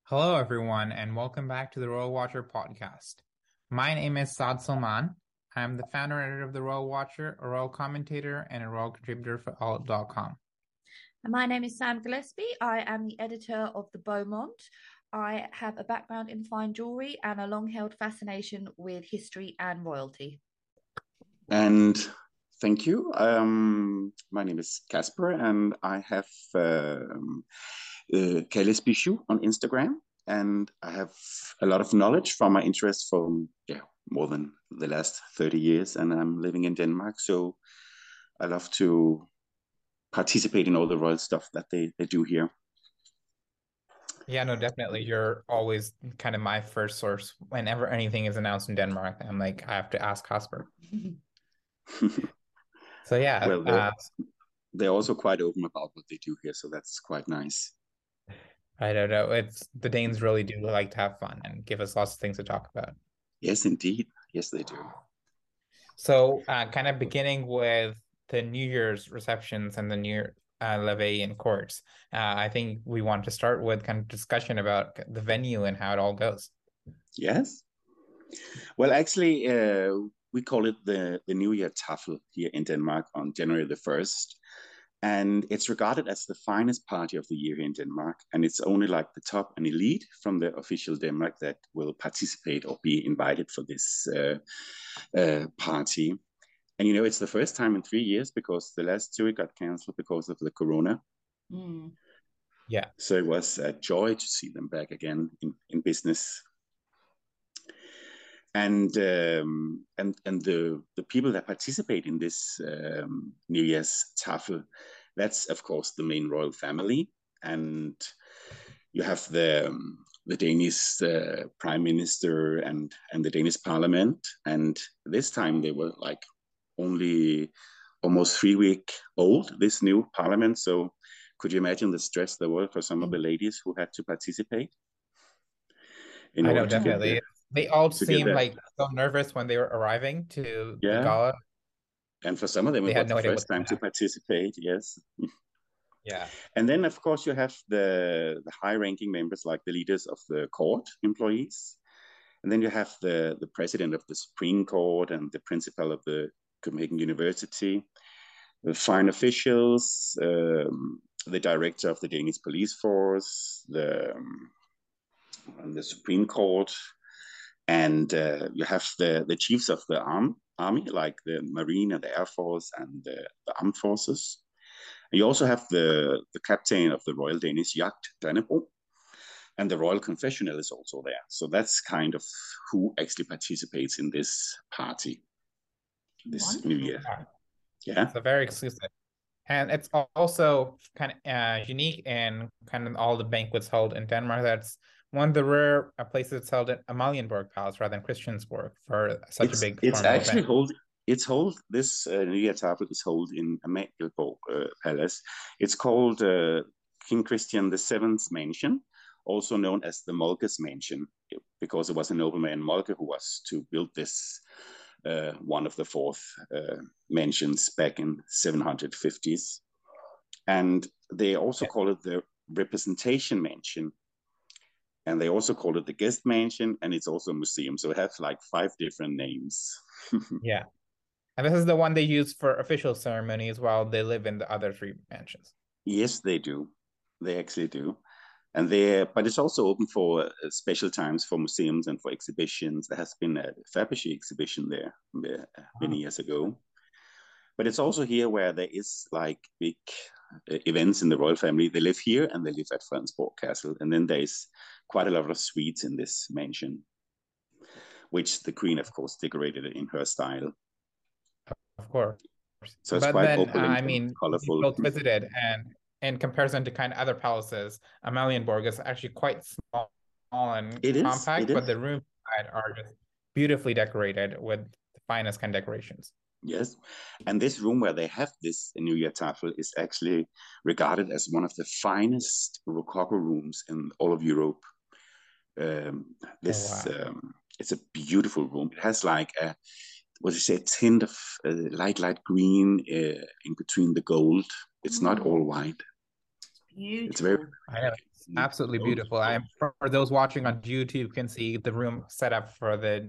Hello, everyone, and welcome back to the Royal Watcher podcast. My name is Saad Salman. I'm the founder and editor of the Royal Watcher, a royal commentator, and a royal contributor for Alt.com. And my name is Sam Gillespie. I am the editor of the Beaumont. I have a background in fine jewelry and a long held fascination with history and royalty. And thank you. My name is Casper, and I have Kales Bichu on Instagram. And I have a lot of knowledge from my interest from more than the last 30 years. And I'm living in Denmark, so I love to participate in all the royal stuff that they do here. Yeah, no, definitely. You're always kind of my first source. Whenever anything is announced in Denmark, I'm like, I have to ask Casper. So yeah, Well, they're also quite open about what they do here, so that's quite nice. I don't know. It's the Danes really do like to have fun and give us lots of things to talk about. Yes, indeed. Yes, they do. So, kind of beginning with the New Year's receptions and the New Year levee in courts, I think we want to start with kind of discussion about the venue and how it all goes. Yes. Well, actually, we call it the New Year Tafel here in Denmark on January the 1st. And it's regarded as the finest party of the year here in Denmark. And it's only like the top and elite from the official Denmark that will participate or be invited for this party. And it's the first time in 3 years because the last two got cancelled because of the corona. Mm. Yeah. So it was a joy to see them back again in business. And the people that participate in this New Year's Tafel, that's of course the main royal family, and you have the Danish prime minister and the Danish parliament, and this time they were like only almost 3 weeks old, this new parliament. So could you imagine the stress there was for some of the ladies who had to participate in I order know, to get definitely. They all to get seemed that? like so nervous when they were arriving to the Yeah. gala. And for some of them, They it had was no the idea first what's time going to to happen. participate. Yes. Yeah. And then, of course, you have the high-ranking members, like the leaders of the court employees. And then you have the president of the Supreme Court and the principal of the Copenhagen University, the fine officials, the director of the Danish police force, the Supreme Court, and you have the chiefs of the army, like the Marine and the Air Force and the Armed Forces. And you also have the captain of the Royal Danish Yacht, Dannebrog, and the Royal Confessional is also there. So that's kind of who actually participates in this party, this Wonderful. New Year. Yeah. So very exclusive. And it's also kind of unique in kind of all the banquets held in Denmark. That's one of the rare places it's held at Amalienborg Palace rather than Christiansborg for such a big It's formal actually event. this New Year Tafel is held in Amalienborg Palace. It's called King Christian the Seventh's Mansion, also known as the Moltke's Mansion, because it was a nobleman Moltke who was to build this one of the fourth mansions back in 750s. And they also call it the Representation Mansion. And they also call it the Guest Mansion, and it's also a museum. So it has like 5 different names. Yeah. And this is the one they use for official ceremonies while they live in the other three mansions. Yes, they do. They actually do. But it's also open for special times for museums and for exhibitions. There has been a Fabergé exhibition there many years ago. But it's also here where there is like big events in the royal family. They live here and they live at Fredensborg Castle. And then there's quite a lot of suites in this mansion, which the queen, of course, decorated in her style. Of course. So it's But quite then, opulent I and mean, we colorful. both visited, and in comparison to kind of other palaces, Amalienborg is actually quite small and It is. It compact, is. but the rooms inside are just beautifully decorated with the finest kind of decorations. Yes. And this room where they have this New Year Tafel is actually regarded as one of the finest Rococo rooms in all of Europe. Oh, wow. It's a beautiful room. It has like a tint of light green in between the gold. It's not all white. Beautiful. It's very I know. absolutely beautiful. For those watching on YouTube can see the room set up for the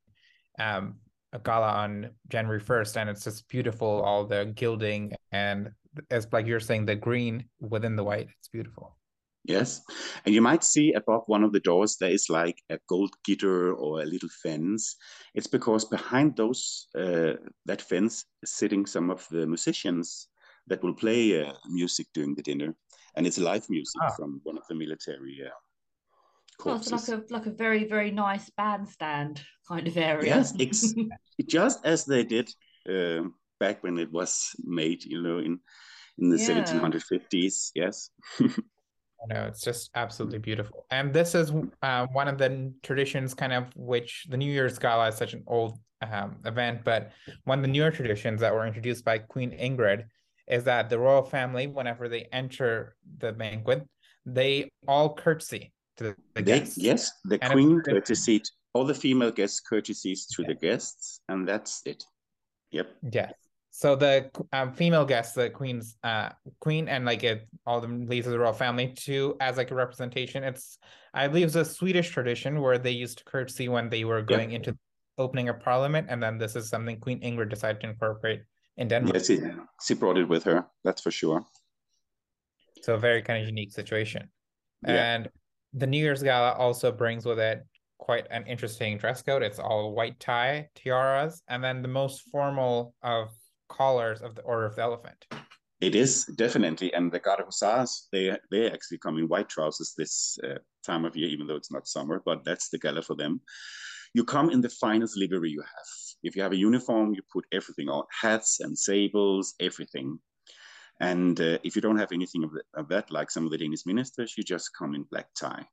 gala on January 1st, and it's just beautiful, all the gilding, and as like you're saying, the green within the white, it's beautiful. Yes, and you might see above one of the doors there is like a gold gitter or a little fence. It's because behind those that fence is sitting some of the musicians that will play music during the dinner, and it's live music from one of the military corpses. Oh, so like a very, very nice bandstand kind of area. Yes, it's just as they did back when it was made, you know, in the 1750s. Yes. No, it's just absolutely beautiful. And this is one of the traditions, kind of, which the New Year's Gala is such an old event, but one of the newer traditions that were introduced by Queen Ingrid is that the royal family, whenever they enter the banquet, they all curtsy to the guests. Yes, the Queen courtesied, all the female guests courtesies to the guests, and that's it. Yep. Yeah. So the female guests, the queen's queen, and like all the ladies of the royal family too, as like a representation. It's, I believe, it's a Swedish tradition where they used to curtsy when they were going into opening a parliament, and then this is something Queen Ingrid decided to incorporate in Denmark. Yes, she brought it with her. That's for sure. So a very kind of unique situation. Yeah. And the New Year's Gala also brings with it quite an interesting dress code. It's all white tie, tiaras, and then the most formal of collars of the Order of the Elephant. It is, definitely. And the Garde Hussars, they actually come in white trousers this time of year, even though it's not summer, but that's the gala for them. You come in the finest livery you have. If you have a uniform, you put everything on, hats and sables, everything. And if you don't have anything of that, like some of the Danish ministers, you just come in black tie.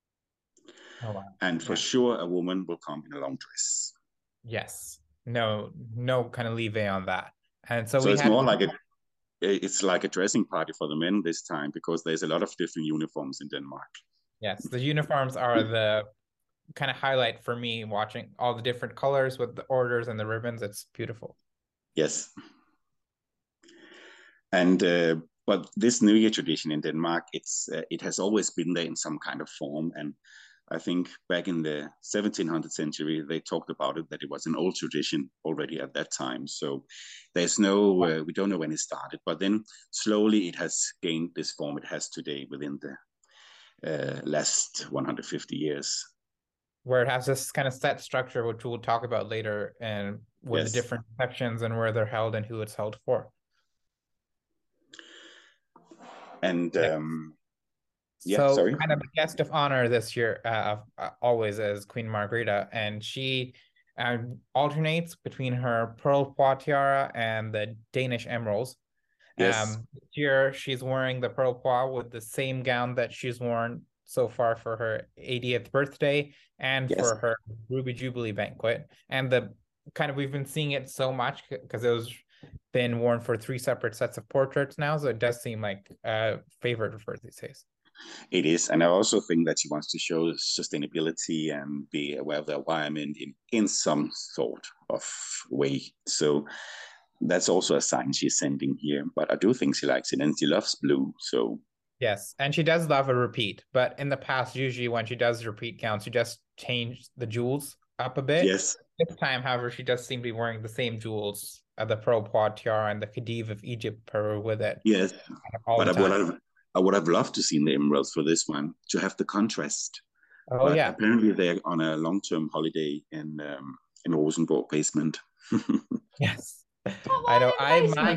Oh, wow. And for sure, a woman will come in a long dress. Yes. No kind of leeway on that. And so it's more like it's like a dressing party for the men this time, because there's a lot of different uniforms in Denmark. Yes, the uniforms are the kind of highlight for me, watching all the different colors with the orders and the ribbons. It's beautiful. Yes. And but this New Year tradition in Denmark, it has always been there in some kind of form. And I think back in the 1700th century, they talked about it, that it was an old tradition already at that time. So there's no, we don't know when it started, but then slowly it has gained this form it has today within the last 150 years. Where it has this kind of set structure, which we'll talk about later, and with the different sections and where they're held and who it's held for. And so kind of the guest of honor this year always is Queen Margrethe, and she alternates between her pearl pois tiara and the Danish emeralds. This year she's wearing the pearl pois with the same gown that she's worn so far for her 80th birthday and for her Ruby Jubilee banquet. And the kind of, we've been seeing it so much because it was been worn for 3 separate sets of portraits now, so it does seem like a favorite of hers these days. It is, and I also think that she wants to show sustainability and be aware of the environment in some sort of way. So that's also a sign she's sending here. But I do think she likes it, and she loves blue. So yes, and she does love a repeat. But in the past, usually when she does repeat gowns, she just changed the jewels up a bit. Yes. This time, however, she does seem to be wearing the same jewels, the pearl pois tiara and the Khedive of Egypt pearl with it. Yes, but I would have loved to see the emeralds for this one, to have the contrast. Oh, but apparently they're on a long-term holiday in Rosenborg basement. Yes, I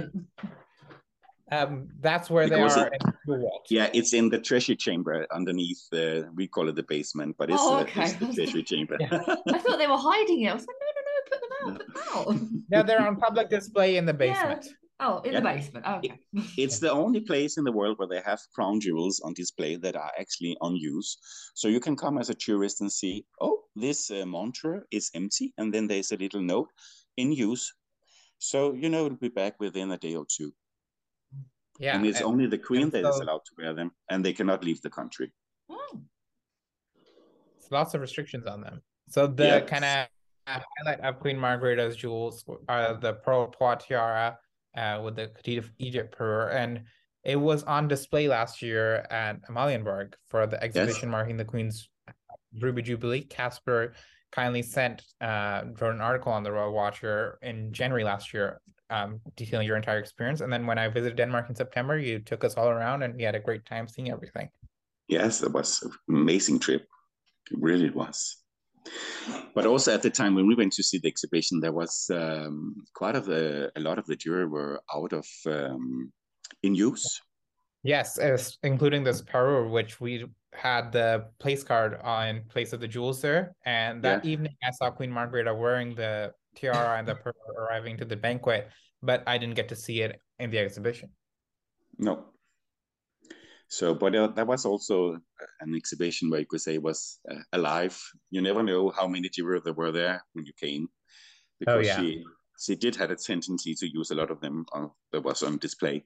know. That's where they are. Yeah, it's in the treasure chamber underneath. We call it the basement, but it's the treasure chamber. Yeah. I thought they were hiding it. I was like, no, put them out. No, they're on public display in the basement. Yeah. Oh, in the basement. Oh, okay. It's the only place in the world where they have crown jewels on display that are actually on use. So you can come as a tourist and see, oh, this montre is empty. And then there's a little note, in use. So, it'll be back within a day or two. Yeah. And it's only the queen that is allowed to wear them, and they cannot leave the country. Oh. There's lots of restrictions on them. So the kind of highlight of Queen Margrethe's jewels are the pearl pois tiara, with the Khedive of Egypt pearl, and It was on display last year at Amalienborg for the exhibition marking the Queen's Ruby Jubilee. Casper kindly wrote an article on the Royal Watcher in January last year, detailing your entire experience. And then when I visited Denmark in September, you took us all around and we had a great time seeing everything. Yes, it was an amazing trip. It really was. But also at the time when we went to see the exhibition, there was a lot of the jewelry were out of in use. Yes, including this parure, which we had the place card in place of the jewels there. And that evening, I saw Queen Margrethe wearing the tiara and the parure arriving to the banquet, but I didn't get to see it in the exhibition. No. So, but that was also an exhibition where you could say was alive. You never know how many jewelry there were there when you came, because she did have a tendency to use a lot of them that was on display.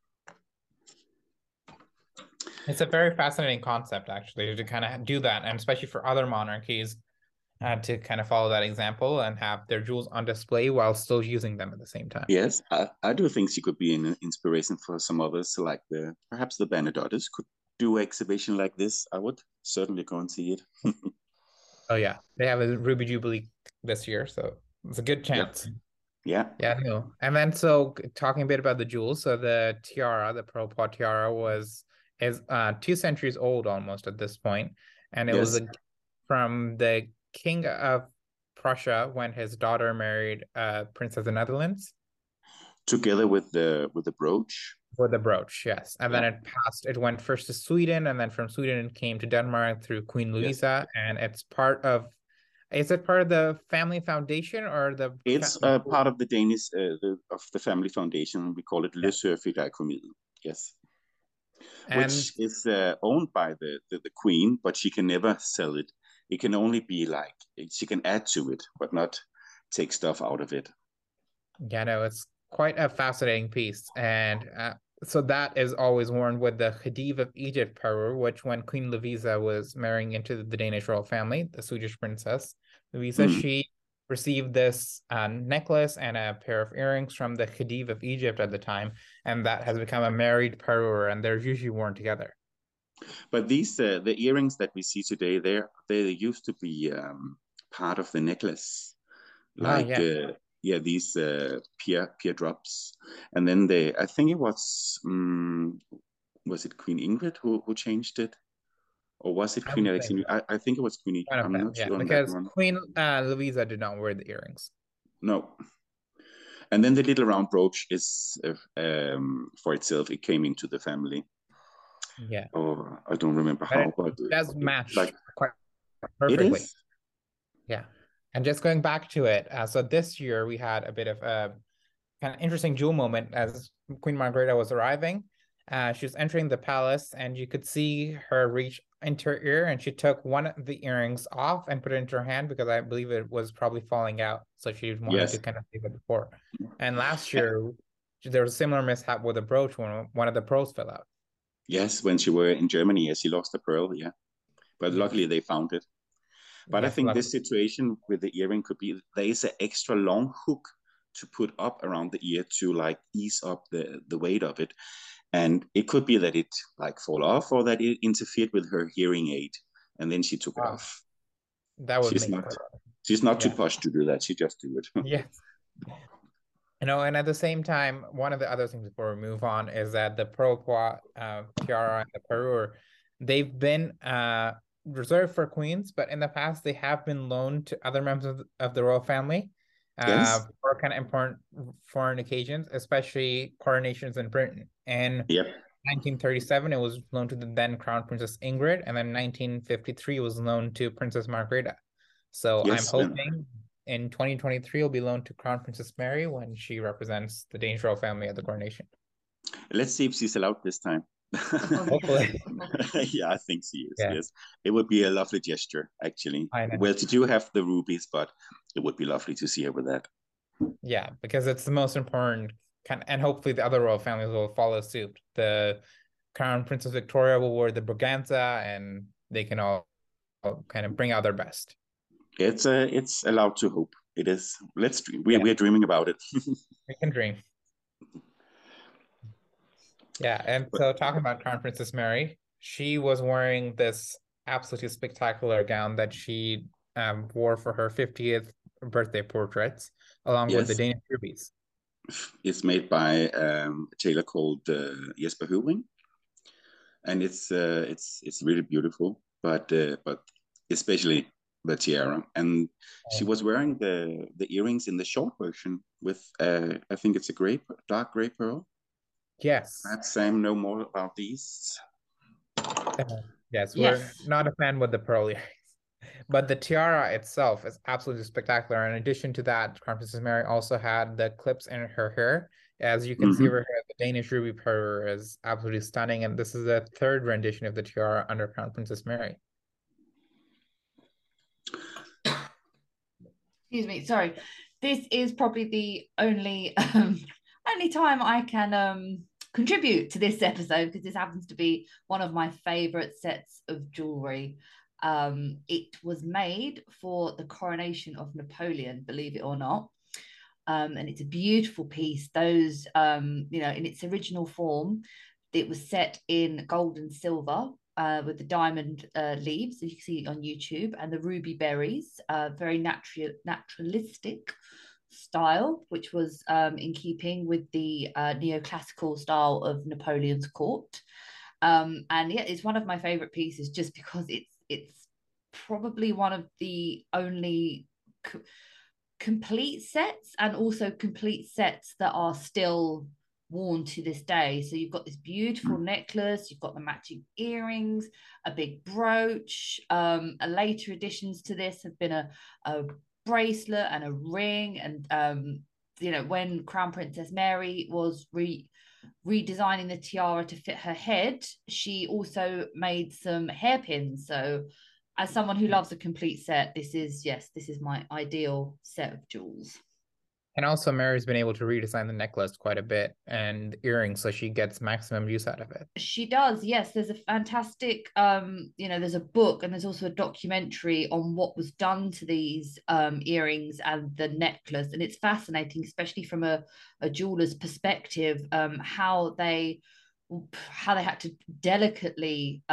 It's a very fascinating concept, actually, to kind of do that, and especially for other monarchies, to kind of follow that example and have their jewels on display while still using them at the same time. Yes, I do think she could be an inspiration for some others, like perhaps the Bernadottes could do an exhibition like this. I would certainly go and see it. Oh yeah, they have a Ruby Jubilee this year, so it's a good chance. Yeah. Yeah, no. And then so talking a bit about the jewels, so the tiara, the pearl pot tiara is 2 centuries old almost at this point, and it was from the King of Prussia when his daughter married Prince of the Netherlands. Together with the brooch. With the brooch, yes. And then it went first to Sweden, and then from Sweden it came to Denmark through Queen Louisa, and it's part of. Is it part of the family foundation or the? It's part of the Danish of the family foundation. We call it Le Sørfideikommiset. Yes. Which is owned by the queen, but she can never sell it. It can only be like she can add to it, but not take stuff out of it. Yeah, no, it's quite a fascinating piece, and so that is always worn with the Khedive of Egypt parure, which when Queen Lovisa was marrying into the Danish royal family, the Swedish princess Lovisa, she received this necklace and a pair of earrings from the Khedive of Egypt at the time, and that has become a married parure, and they're usually worn together. But these the earrings that we see today, they used to be part of the necklace, like these pear drops, and then I think it was it Queen Ingrid who changed it, or was it Queen Alexandra? I think it was Queen Ingrid. I'm not sure on because that one. Queen Louisa did not wear the earrings. No. And then the little round brooch is for itself. It came into the family. Yeah. Oh, I don't remember how, but it does match quite perfectly. It is? Yeah. And just going back to it, so this year we had a bit of a kind of interesting jewel moment as Queen Margrethe was arriving. She was entering the palace, and you could see her reach into her ear, and she took one of the earrings off and put it into her hand because I believe it was probably falling out, so she wanted to kind of save it before. And last year there was a similar mishap with a brooch when one of the pearls fell out. Yes, when she were in Germany, she lost a pearl, but luckily they found it. But I think this situation with the earring could be there is an extra long hook to put up around the ear to like ease up the weight of it. And it could be that it like fall off, or that it interfered with her hearing aid, and then she took it off. That would she's not too posh to do that. She just do it. Yes. You know, and at the same time, one of the other things before we move on is that the pearl pot tiara and the parure, they've been reserved for queens, but in the past they have been loaned to other members of the royal family for kind of important foreign occasions, especially coronations in Britain. And 1937, it was loaned to the then Crown Princess Ingrid, and then 1953 was loaned to Princess Margrethe. So I'm hoping in 2023 it'll be loaned to Crown Princess Mary when she represents the Danish royal family at the coronation. Let's see if she's allowed this time. Hopefully. Yeah, I think she is. Yes, it would be a lovely gesture, actually. Well, she do have the rubies, but it would be lovely to see her with that. Yeah, because it's the most important and hopefully the other royal families will follow suit. The Crown Princess Victoria will wear the Braganza, and they can all kind of bring out their best. It's allowed to hope. It is. Let's dream. We're dreaming about it. We can dream. Yeah, and so talking about Crown Princess Mary, she was wearing this absolutely spectacular gown that she wore for her 50th birthday portraits, along with the Yes, Danish rubies. it's made by a tailor called Jesper Høvring, and it's really beautiful. But especially the tiara, and she was wearing the earrings in the short version with I think it's a dark gray pearl. Yes. Perhaps Sam know more about these. Yes, we're Yes. not a fan with the pearl earrings. But the tiara itself is absolutely spectacular. In addition to that, Crown Princess Mary also had the clips in her hair. As you can see over here, the Danish ruby pearl is absolutely stunning. And this is the third rendition of the tiara under Crown Princess Mary. Excuse me, sorry. This is probably the only only time I can contribute to this episode, because this happens to be one of my favorite sets of jewelry. It was made for the coronation of Napoleon, believe it or not. And it's a beautiful piece. Those, in its original form, it was set in gold and silver, with the diamond leaves, as you can see on YouTube, and the ruby berries, very naturalistic style, which was in keeping with the neoclassical style of Napoleon's court. And yeah, it's one of my favorite pieces just because it's probably one of the only complete sets, and also complete sets that are still worn to this day. So you've got this beautiful necklace, you've got the matching earrings, a big brooch. Later additions to this have been a bracelet and a ring. And when Crown Princess Mary was redesigning the tiara to fit her head, she also made some hairpins. So as someone who loves a complete set, this is my ideal set of jewels. And also, Mary's been able to redesign the necklace quite a bit and earrings, so she gets maximum use out of it. She does, yes. There's a fantastic, there's a book and there's also a documentary on what was done to these earrings and the necklace. And it's fascinating, especially from a jeweler's perspective, how they had to delicately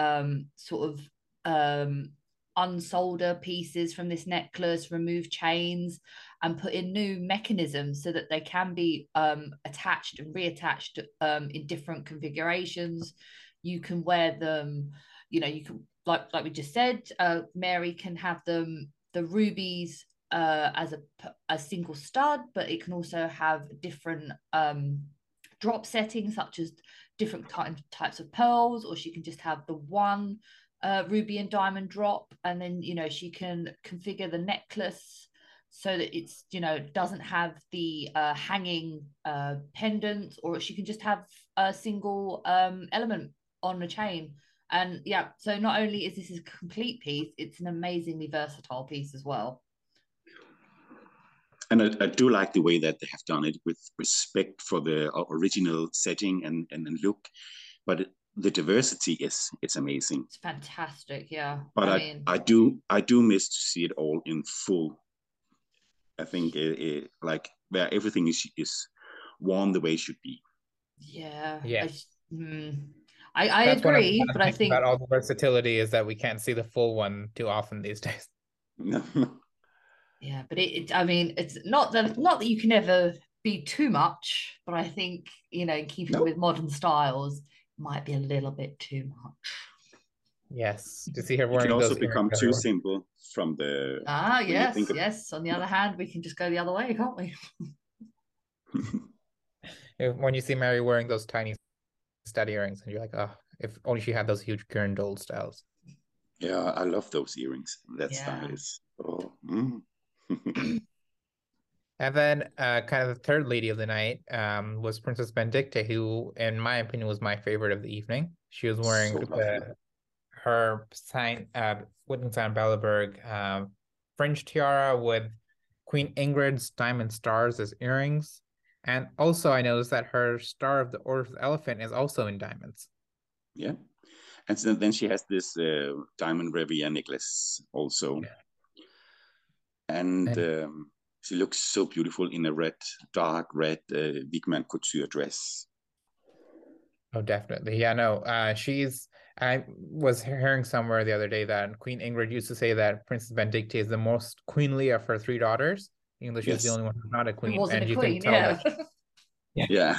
unsolder pieces from this necklace, remove chains, and put in new mechanisms so that they can be attached and reattached in different configurations. You can wear them, you can, like we just said, Mary can have them, the rubies, as a single stud, but it can also have different drop settings, such as different types of pearls, or she can just have the one ruby and diamond drop, and then she can configure the necklace so that it's doesn't have the hanging pendant, or she can just have a single element on a chain. And yeah, so not only is this a complete piece, it's an amazingly versatile piece as well. And I do like the way that they have done it with respect for the original setting and look, but the diversity it's amazing. It's fantastic, yeah. But I do miss to see it all in full. I think like where everything is worn the way it should be. Yeah. Yes. I agree, but I think about all the versatility is that we can't see the full one too often these days. Yeah, but it's not that you can ever be too much, but I think keeping with modern styles, it might be a little bit too much. Yes, to see her wearing it can also those become too simple from the yes. On the other hand, we can just go the other way, can't we? When you see Mary wearing those tiny stud earrings, and you're like, oh, if only she had those huge girndole styles. Yeah, I love those earrings. That style is And then kind of the third lady of the night was Princess Benedicta, who, in my opinion, was my favorite of the evening. She was wearing her Wittgenstein Belleberg fringe tiara with Queen Ingrid's diamond stars as earrings. And also I noticed that her Star of the Order of the Elephant is also in diamonds. Yeah. And so then she has this diamond Revia necklace also. Yeah. And she looks so beautiful in a dark red Wigman couture dress. Oh, definitely. Yeah, no. I was hearing somewhere the other day that Queen Ingrid used to say that Princess Benedicta is the most queenly of her three daughters, even though she's the Yes. only one who's not a Who queen. wasn't And a you can queen? tell that. Yeah. Yeah. Yeah.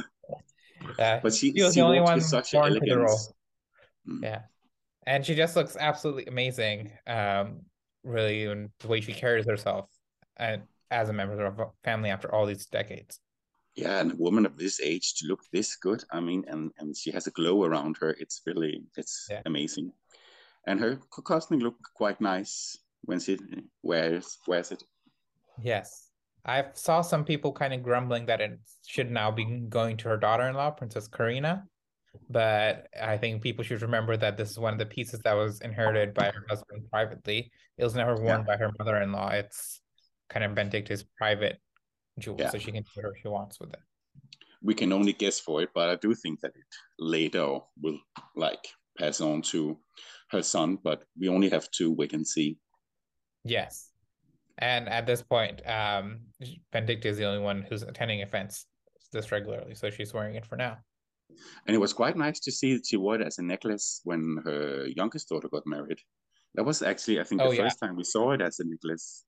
But She was she the only walks with one such born to the elegance. role. Mm. Yeah. And she just looks absolutely amazing. Really, and the way she carries herself and as a member of a family after all these decades. Yeah, and a woman of this age to look this good, I mean, and she has a glow around her. It's Yeah. amazing. And her costume look quite nice when she wears it. Yes. I saw some people kind of grumbling that it should now be going to her daughter-in-law, Princess Karina. But I think people should remember that this is one of the pieces that was inherited by her husband privately. It was never Yeah, worn by her mother-in-law. It's kind of Benedicta's private jewel, yeah. so she can do whatever she wants with it. We can only guess for it, but I do think that it later will like pass on to her son. But we only have to wait and see. Yes. And at this point, Benedicta is the only one who's attending events this regularly, so she's wearing it for now. And it was quite nice to see that she wore it as a necklace when her youngest daughter got married. That was actually, I think, Oh the yeah. first time we saw it as a necklace.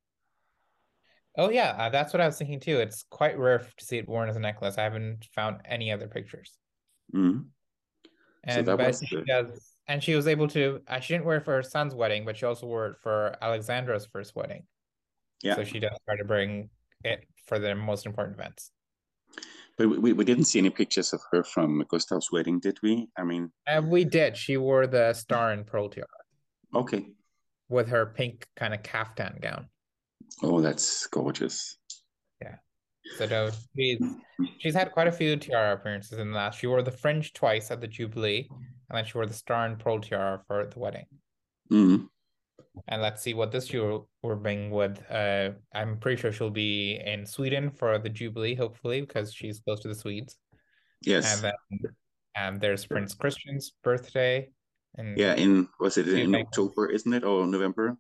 Oh yeah, that's what I was thinking too. It's quite rare to see it worn as a necklace. I haven't found any other pictures. Mm. So And that but was she does, and she was able to. She didn't wear it for her son's wedding, but she also wore it for Alexandra's first wedding. yeah. So she does try to bring it for the most important events. But we didn't see any pictures of her from Gustav's wedding, did we? I mean, And we did. She wore the star and pearl tiara okay. with her pink kind of caftan gown. Oh, that's gorgeous. Yeah. So no, she's had quite a few tiara appearances in the last. She wore the fringe twice at the Jubilee, and then she wore the star and pearl tiara for the wedding. Mm. And let's see what this year we're bringing with. I'm pretty sure she'll be in Sweden for the Jubilee, hopefully, because she's close to the Swedes. Yes. And there's Prince Christian's birthday. And Yeah, was it in October, isn't it, or November?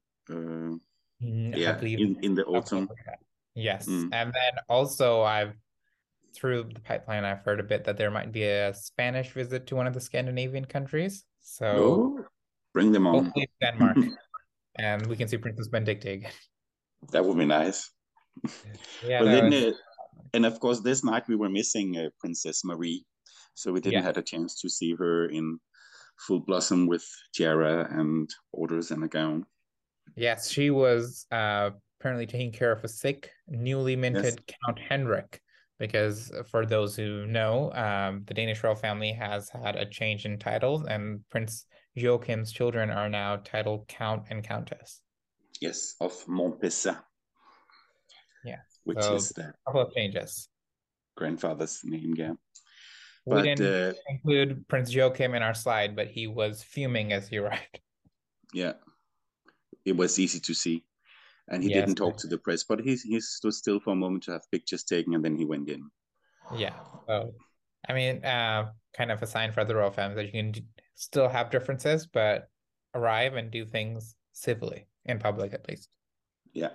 I believe in the autumn. Yes. Mm. And then also through the pipeline, I've heard a bit that there might be a Spanish visit to one of the Scandinavian countries. So bring them on. hopefully Denmark. And we can see Princess Benedicta again. That would be nice. Yeah, but then, and of course, this night we were missing Princess Marie, so we didn't have a chance to see her in full blossom with tiara and orders and a gown. Yes, she was apparently taking care of a sick, newly minted Count Henrik, because for those who know, the Danish royal family has had a change in titles, and Prince Joachim's children are now titled Count and Countess. Yes, of Montpezat. Yeah, which is the couple of changes. Grandfather's name, yeah. We didn't include Prince Joachim in our slide, but he was fuming as he arrived. Yeah, it was easy to see. And he didn't talk to the press, but he stood still for a moment to have pictures taken, and then he went in. Yeah, so I mean, kind of a sign for the royal family that you can still have differences, but arrive and do things civilly, in public at least. Yeah.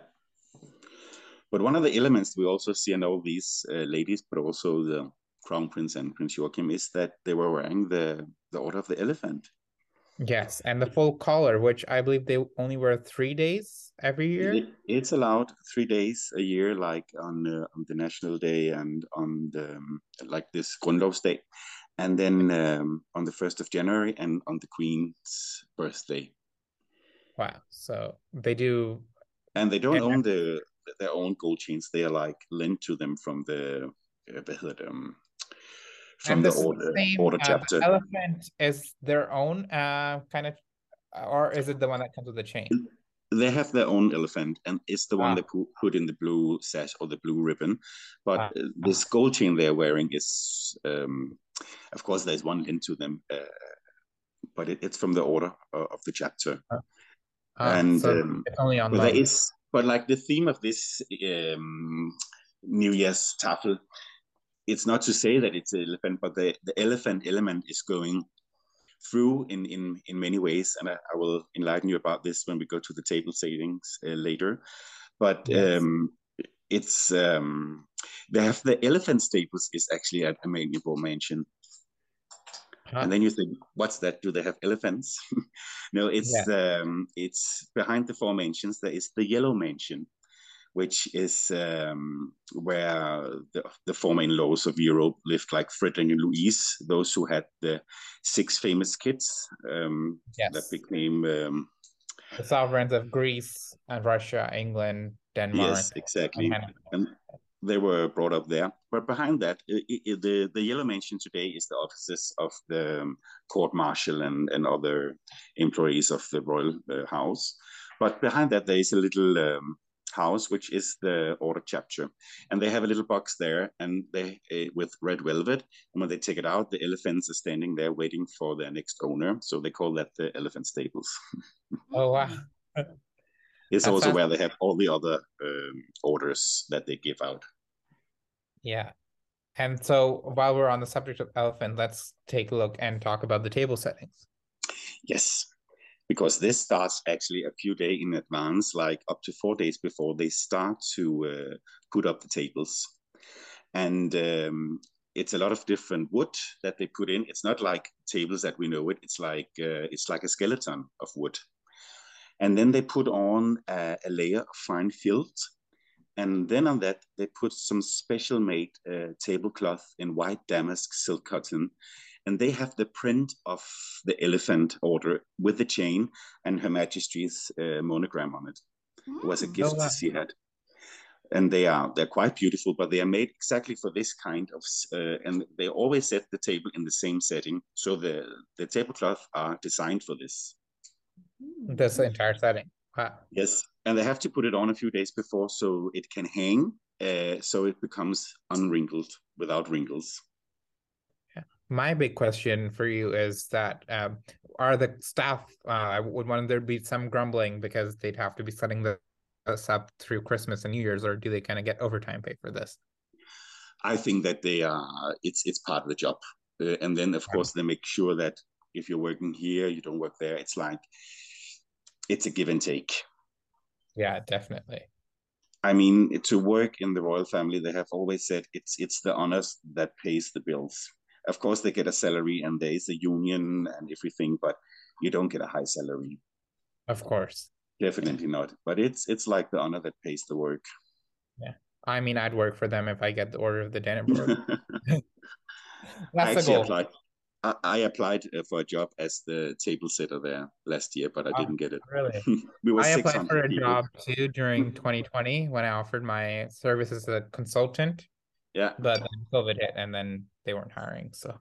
But one of the elements we also see in all these ladies, but also the Crown Prince and Prince Joachim, is that they were wearing the Order of the Elephant. Yes, and the full collar, which I believe they only wear 3 days every year. It's allowed 3 days a year, like on the National Day and on the like this Grundlovsdag, and then on the 1st of January and on the Queen's birthday. Wow! So they do, and they don't own their own gold chains. They are like lent to them from the from the order chapter. The elephant is their own kind of, or is it the one that comes with the chain? They have their own elephant, and it's the one they put in the blue sash or the blue ribbon. But this gold chain they're wearing is, of course, there's one lent to them, but it's from the order of the chapter. And so it's only on but like the theme of this New Year's tafel, it's not to say that it's an elephant, but the elephant element is going through in many ways, and I will enlighten you about this when we go to the table savings later. But it's they have the elephant staples is actually at Amalienborg Mansion. And then you think, what's that? Do they have elephants? No, it's behind the four mansions. There is the Yellow Mansion, which is where the four main lords of Europe lived, like Frederick and Louise, those who had the six famous kids that became the sovereigns of Greece and Russia, England, Denmark. Yes, exactly. And they were brought up there. But behind that, the Yellow Mansion today is the offices of the court marshal and other employees of the royal house. But behind that, there is a little house, which is the Order Chapter. And they have a little box there and they with red velvet. And when they take it out, the elephants are standing there waiting for their next owner. So they call that the elephant stables. Oh, wow. It's also where they have all the other orders that they give out. Yeah. And so while we're on the subject of elephant, let's take a look and talk about the table settings. Yes, because this starts actually a few days in advance, like up to 4 days before they start to put up the tables. And it's a lot of different wood that they put in. It's not like tables that we know it. It's like a skeleton of wood. And then they put on a layer of fine felt. And then on that, they put some special made tablecloth in white damask silk cotton. And they have the print of the elephant order with the chain and Her Majesty's monogram on it. It was a gift to see that. And they're quite beautiful, but they are made exactly for this kind of, and they always set the table in the same setting. So the tablecloth are designed for this. That's the entire setting. Wow. Yes, and they have to put it on a few days before so it can hang, so it becomes unwrinkled, without wrinkles. Yeah. My big question for you is that are the staff, would want there be some grumbling because they'd have to be setting this up through Christmas and New Year's, or do they kind of get overtime pay for this? I think that they are, it's part of the job. And then, of course, they make sure that if you're working here, you don't work there. It's like, it's a give and take. Yeah, definitely. I mean, to work in the royal family, they have always said it's the honors that pays the bills. Of course, they get a salary and there is a union and everything, but you don't get a high salary. Of course. Definitely not. But it's like the honor that pays the work. Yeah. I mean, I'd work for them if I get the Order of the Dannebrog. That's the goal. I applied for a job as the table setter there last year, but I didn't get it. Really? We were I applied for a people. job too during 2020 when I offered my services as a consultant. Yeah. But then COVID hit and then they weren't hiring. So.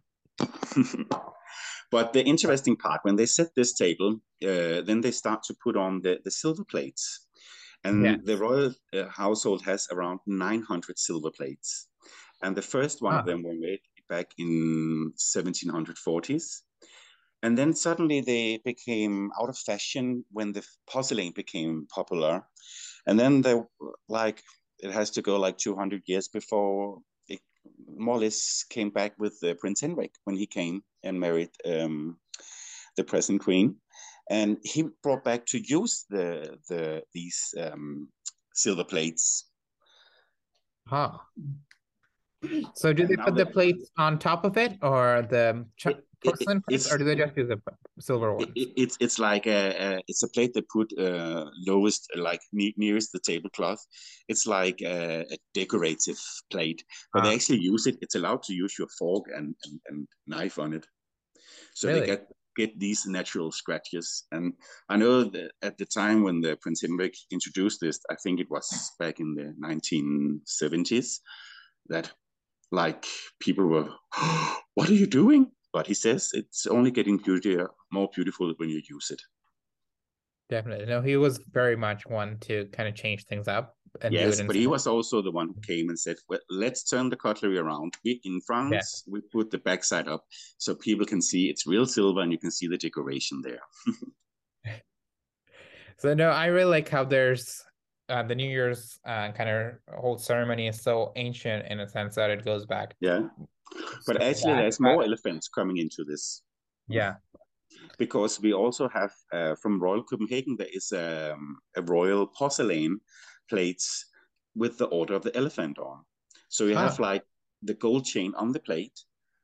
But the interesting part, when they set this table, then they start to put on the silver plates. And the royal household has around 900 silver plates. And the first one of them were made back in 1740s. And then suddenly they became out of fashion when the porcelain became popular. And then it has to go like 200 years before it more or less came back with Prince Henrik when he came and married the present queen. And he brought back to use these silver plates. Huh. So do they put the plates on top of it, or the porcelain plates, or do they just use the silver ones? It's like it's a plate they put lowest, like nearest the tablecloth. It's like a decorative plate, but they actually use it. It's allowed to use your fork and knife on it. So really? They get these natural scratches. And I know that at the time when the Prince Henrik introduced this, I think it was back in the 1970s, that like people were, oh, what are you doing? But he says it's only getting more beautiful when you use it. Definitely. No, he was very much one to kind of change things up. And yes, do it but he was also the one who came and said, well, let's turn the cutlery around. In France, we put the backside up so people can see it's real silver and you can see the decoration there. So no, I really like how there's the New Year's kind of whole ceremony is so ancient in a sense that it goes back. Yeah, but actually there's more elephants coming into this. Yeah. Because we also have, from Royal Copenhagen, there is a royal porcelain plates with the Order of the Elephant on. So you have like the gold chain on the plate,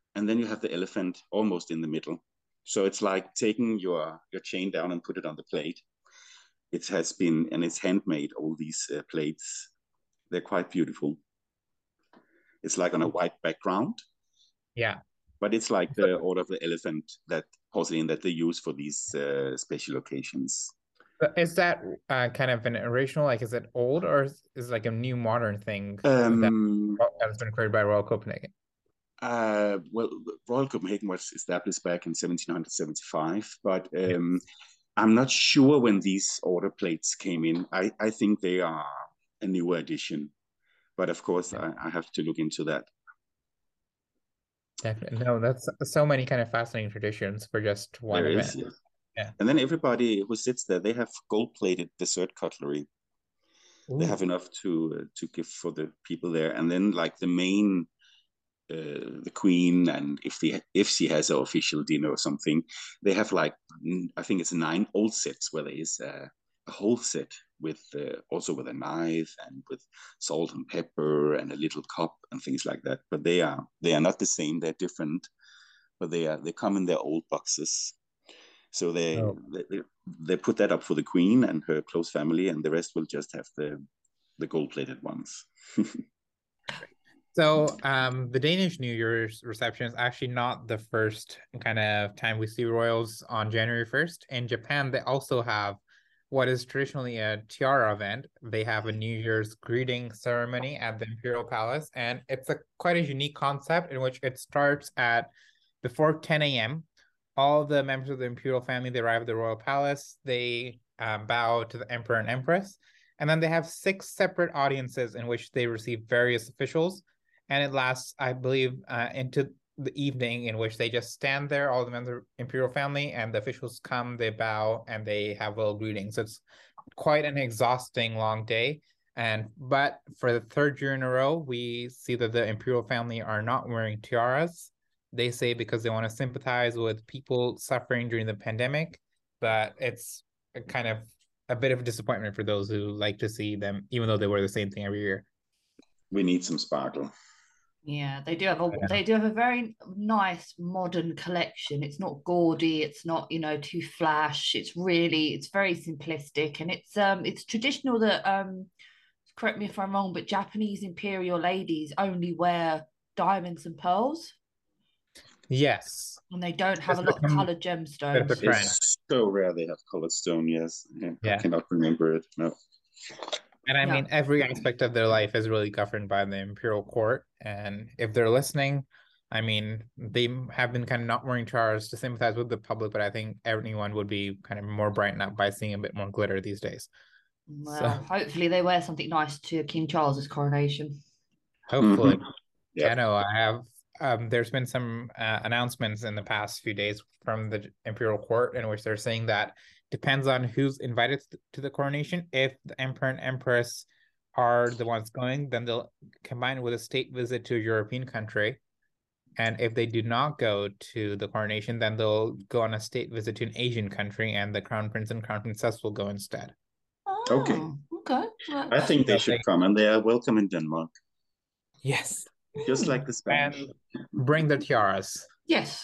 and then you have the elephant almost in the middle. So it's like taking your chain down and put it on the plate. It has been, and it's handmade, all these plates. They're quite beautiful. It's like on a white background. Yeah. But it's like the Order of the Elephant, that porcelain that they use for these special occasions. Is that kind of an original, like, is it old, or is it like a new modern thing that has been created by Royal Copenhagen? Well, Royal Copenhagen was established back in 1775, but I'm not sure when these order plates came in. I think they are a newer addition, but of course I have to look into that. Definitely. No, that's so many kind of fascinating traditions for just one There event. is, yeah. Yeah. And then everybody who sits there, they have gold-plated dessert cutlery. Ooh. They have enough to give for the people there. And then like the main, the queen, and if she has an official dinner or something, they have like, I think it's 9 old sets where there is a whole set with also with a knife and with salt and pepper and a little cup and things like that. But they are not the same. They're different, but they come in their old boxes. So they put that up for the queen and her close family, and the rest will just have the gold-plated ones. So the Danish New Year's reception is actually not the first kind of time we see royals on January 1st. In Japan, they also have what is traditionally a tiara event. They have a New Year's greeting ceremony at the Imperial Palace, and it's quite a unique concept in which it starts at before 10 a.m. All the members of the imperial family, they arrive at the royal palace. They bow to the emperor and empress, and then they have 6 separate audiences in which they receive various officials, and it lasts, I believe, into the evening, in which they just stand there, all the members of the imperial family, and the officials come, they bow, and they have little greetings. So it's quite an exhausting long day. But for the 3rd year in a row, we see that the imperial family are not wearing tiaras. They say because they want to sympathize with people suffering during the pandemic, but it's kind of a bit of a disappointment for those who like to see them, even though they wear the same thing every year. We need some sparkle. Yeah, they do have a very nice modern collection. It's not gaudy, it's not, too flash. It's very simplistic, and it's traditional that correct me if I'm wrong, but Japanese imperial ladies only wear diamonds and pearls. Yes. And they don't have a lot of colored gemstones. It's so rare they have colored stone, yes. Yeah. I cannot remember it, no. And I mean, every aspect of their life is really governed by the imperial court. And if they're listening, I mean, they have been kind of not wearing tiaras to sympathize with the public, but I think everyone would be kind of more brightened up by seeing a bit more glitter these days. Well, hopefully they wear something nice to King Charles's coronation. Hopefully. Mm-hmm. Yeah, no, I have. There's been some announcements in the past few days from the imperial court in which they're saying that depends on who's invited to the coronation. If the emperor and empress are the ones going, then they'll combine with a state visit to a European country. And if they do not go to the coronation, then they'll go on a state visit to an Asian country, and the crown prince and crown princess will go instead. Oh, okay. Well, I think they should come, and they are welcome in Denmark. Yes. Just like the Spanish. And bring the tiaras. Yes.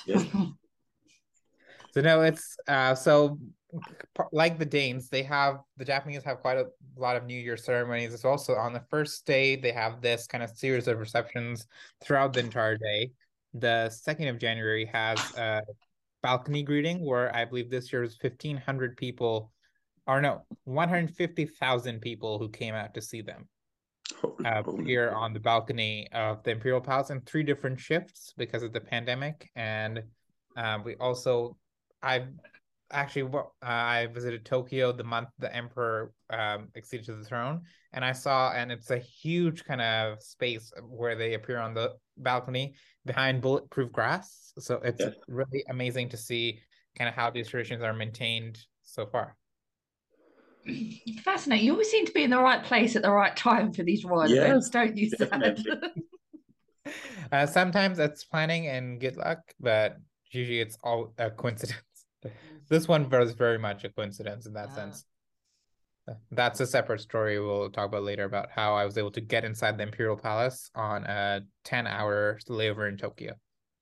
So no, it's so like the Danes, the Japanese have quite a lot of New Year ceremonies. It's also on the first day, they have this kind of series of receptions throughout the entire day. The 2nd of January has a balcony greeting where I believe this year was 1,500 people, or no, 150,000 people who came out to see them. Here on the balcony of the Imperial Palace in 3 different shifts because of the pandemic. And we also, I visited Tokyo the month the emperor acceded to the throne, and it's a huge kind of space where they appear on the balcony behind bulletproof glass. So it's really amazing to see kind of how these traditions are maintained so far. Fascinating. You always seem to be in the right place at the right time for these royal events, don't you, Sad? Sometimes it's planning and good luck, but usually it's all a coincidence. This one was very much a coincidence in that sense. That's a separate story we'll talk about later, about how I was able to get inside the Imperial Palace on a 10-hour layover in Tokyo.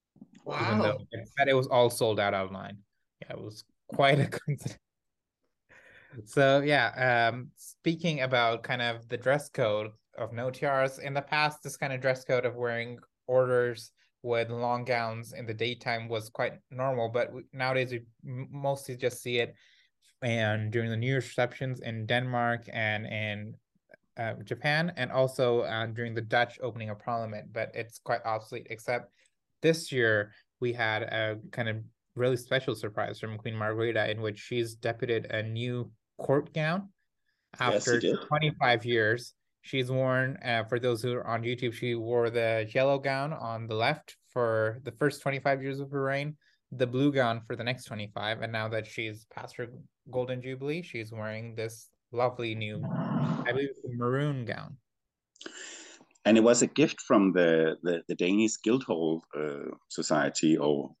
even though Wow. it said it was all sold out online. Yeah, it was quite a coincidence. So yeah, speaking about kind of the dress code of no tiaras, in the past, this kind of dress code of wearing orders with long gowns in the daytime was quite normal, but nowadays we mostly just see it and during the New Year's receptions in Denmark and in Japan, and also during the Dutch opening of Parliament, but it's quite obsolete. Except this year we had a kind of really special surprise from Queen Margrethe, in which she's deputed a new court gown Yes, she after did. 25 years. She's worn, for those who are on YouTube, she wore the yellow gown on the left for the first 25 years of her reign, the blue gown for the next 25, and now that she's past her golden jubilee, she's wearing this lovely new, I believe it's a maroon gown. And it was a gift from the Danish Guildhall Society, or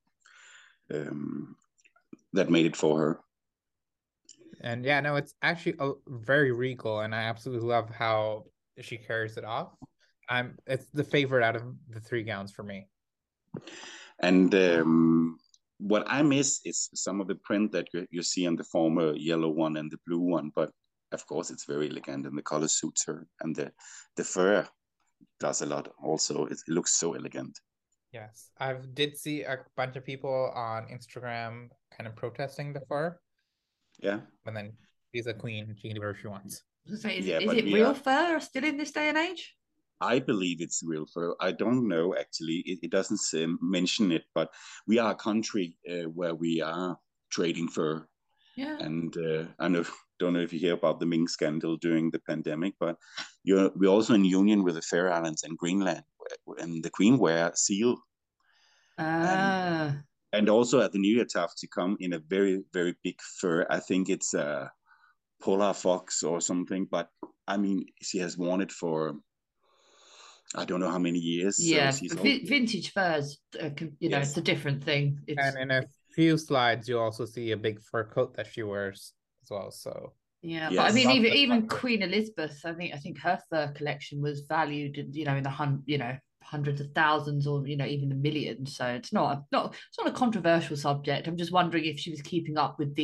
that made it for her. And yeah, no, it's actually very regal, and I absolutely love how she carries it off. It's the favorite out of the three gowns for me. And what I miss is some of the print that you see on the former yellow one and the blue one, but of course it's very elegant and the color suits her, and the fur does a lot also. It looks so elegant. Yes, I did see a bunch of people on Instagram kind of protesting the fur, Yeah. but then she's a queen, she can do whatever she wants. So Yeah, is but it we real are. fur still in this day and age? I believe it's real fur. I don't know actually. It doesn't mention it, but we are a country where we are trading fur. Yeah. And don't know if you hear about the mink scandal during the pandemic, but we're also in union with the Faroe Islands and Greenland, and the Queen wear seal. Ah. And also at the New Year Taft to come in a very, very big fur. I think it's a polar fox or something, but I mean, she has worn it for I don't know how many years. So Yeah, she's also, vintage furs, it's yes. a different thing. It's And in a few slides, you also see a big fur coat that she wears as well. So yeah, but I yes. mean, even Queen Elizabeth, I think her fur collection was valued, in the hundreds of thousands, or even the millions. So it's not a controversial subject. I'm just wondering if she was keeping up with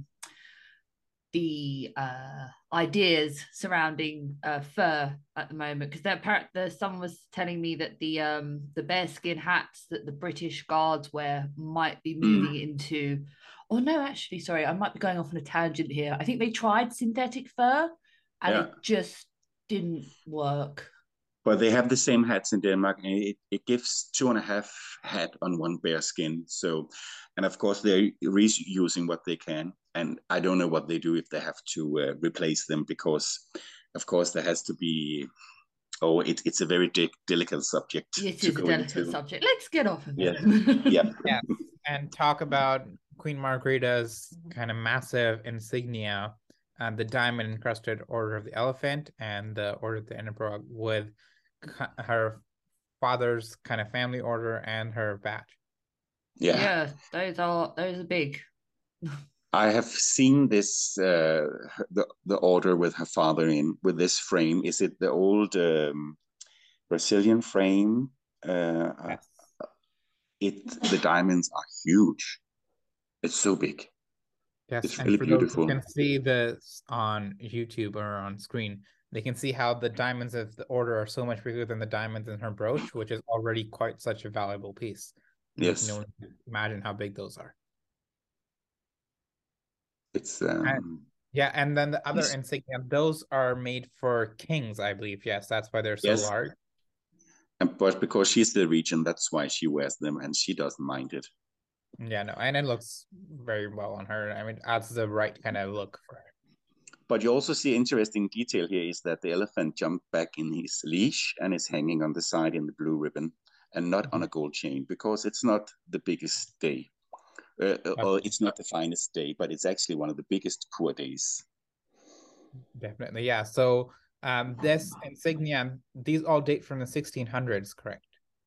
the ideas surrounding fur at the moment, because someone was telling me that the bearskin hats that the British Guards wear might be moving into. Oh no, actually, sorry, I might be going off on a tangent here. I think they tried synthetic fur and Yeah. it just didn't work. But they have the same hats in Denmark, and it gives 2.5 hat on one bear skin. So, and of course they're reusing what they can. And I don't know what they do if they have to replace them, because, of course, there has to be. Oh, it's a very delicate subject It to is a go delicate into. subject. Let's get off of Yeah, it. yeah, yeah, and talk about Queen Margrethe's kind of massive insignia, the diamond encrusted Order of the Elephant and the Order of the Edinburgh, with her father's kind of family order and her badge. yeah. Yeah, those are big. I have seen this the order with her father in with this frame. Is it the old Brazilian frame? Yes. The diamonds are huge. It's so big. Yes, It's and really for those who beautiful. can see this on YouTube or on screen, they can see how the diamonds of the order are so much bigger than the diamonds in her brooch, which is already quite such a valuable piece. And you can Yes, only imagine how big those are. it's Yeah, and then the other yes, insignia, those are made for kings, I believe. Yes, that's why they're so yes. large. But because she's the regent, that's why she wears them, and she doesn't mind it. Yeah, no, and it looks very well on her. I mean, it adds the right kind of look for her. But you also see interesting detail here is that the elephant jumped back in his leash and is hanging on the side in the blue ribbon, and not on a gold chain, because it's not the biggest day. Or it's not the finest day, but it's actually one of the biggest poor days. Definitely, yeah. So this insignia, these all date from the 1600s, correct?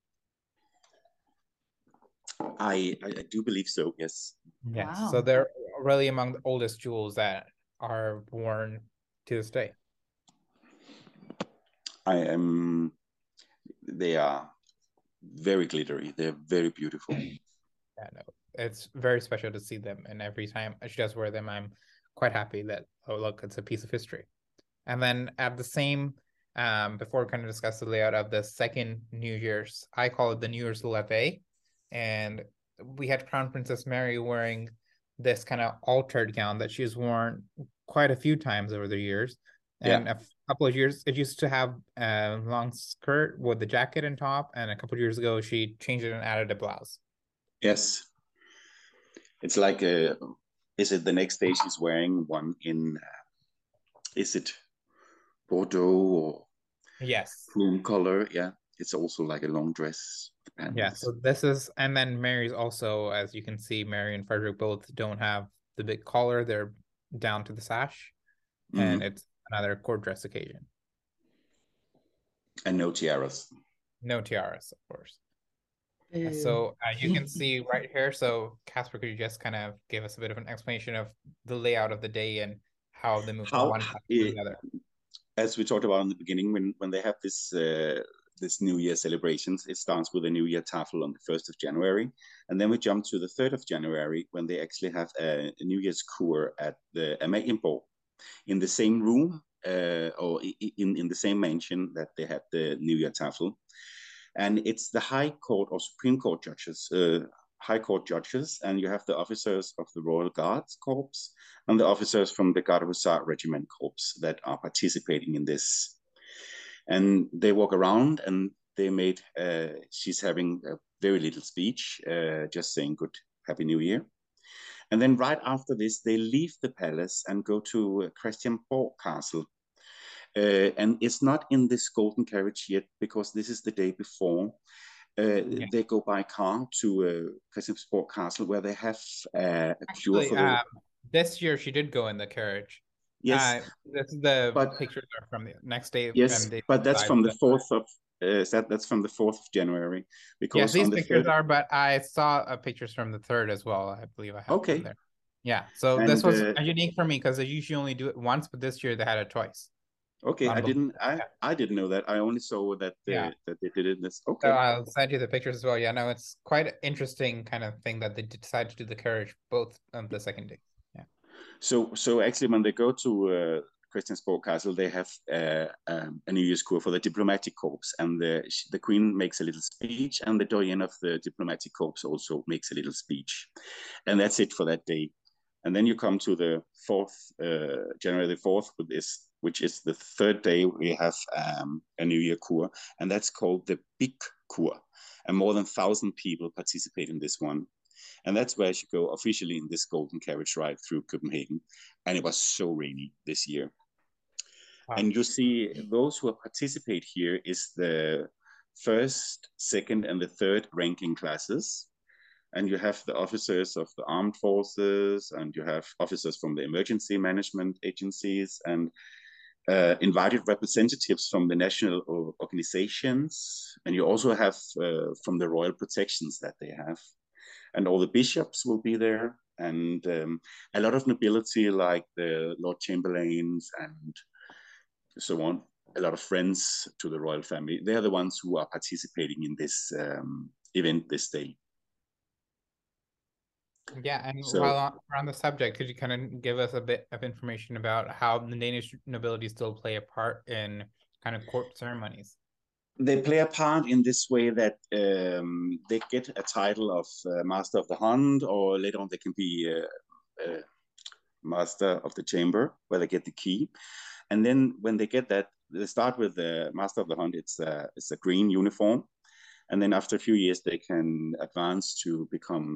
I do believe so, yes. Yes. Wow. So they're really among the oldest jewels that are worn to this day. They are very glittery. They're very beautiful. Yeah, no, it's very special to see them, and every time she does wear them, I'm quite happy that, oh look, it's a piece of history. And then at the same, before we kind of discuss the layout of the second New Year's, I call it the New Year's levee, and we had Crown Princess Mary wearing this kind of altered gown that she's worn quite a few times over the years. And Yeah. a couple of years, it used to have a long skirt with the jacket and top, and a couple of years ago, she changed it and added a blouse. Yes. It's like is it the next day she's wearing one in is it Bordeaux or Yes. plume color? Yeah. It's also like a long dress. Yeah, so this is, and then Mary's also, as you can see, Mary and Frederick both don't have the big collar. They're down to the sash, and it's another court dress occasion. And no tiaras. No tiaras, of course. So you can see right here. So Casper, could you just kind of give us a bit of an explanation of the layout of the day and how they move from one to the other? As we talked about in the beginning, when they have this New Year celebrations, it starts with a New Year tafel on the 1st of January, and then we jump to the 3rd of January when they actually have a New Year's kur at the Amalienborg in the same room or in the same mansion that they had the New Year tafel. And it's the High Court or Supreme Court judges, High Court judges, and you have the officers of the Royal Guards Corps and the officers from the Garde Hussar Regiment Corps that are participating in this. And they walk around, and they made, she's having a very little speech, just saying good, Happy New Year. And then right after this, they leave the palace and go to Christiansborg Castle. And it's not in this golden carriage yet, because this is the day before. They go by car to Christiansborg Castle, where they have a cure for the... This year she did go in the carriage. Yes. This is the pictures are from the next day. Yes, but that's from the 4th of... that's from the 4th of January. Because these pictures are, but I saw pictures from the 3rd as well. I believe I have them there. Yeah, so this was unique for me because they usually only do it once, but this year they had it twice. Okay, I didn't know that. I only saw that that they did it this. Okay, so I'll send you the pictures as well. Yeah, no, it's quite an interesting kind of thing that they decided to do the carriage both on the second day. Yeah. So actually, when they go to Christiansborg Castle, they have a New Year's kur for the diplomatic corps, and the Queen makes a little speech, and the doyen of the diplomatic corps also makes a little speech, and that's it for that day. And then you come to the 4th, January the 4th, with this, which is the 3rd day. We have a New Year kur, and that's called the Big Kur, and more than 1,000 people participate in this one. And that's where she go officially in this golden carriage ride through Copenhagen. And it was so rainy this year. Wow. And you see those who participate here is the 1st, 2nd, and the 3rd ranking classes. And you have the officers of the armed forces, and you have officers from the emergency management agencies, and invited representatives from the national organizations. And you also have from the royal protections that they have. And all the bishops will be there, and a lot of nobility like the Lord Chamberlains and so on, a lot of friends to the royal family. They're the ones who are participating in this event this day. Yeah, and while we're on the subject, could you kind of give us a bit of information about how the Danish nobility still play a part in kind of court ceremonies? They play a part in this way that they get a title of Master of the Hunt, or later on they can be Master of the Chamber, where they get the key. And then when they get that, they start with the Master of the Hunt. It's a green uniform. And then after a few years, they can advance to become...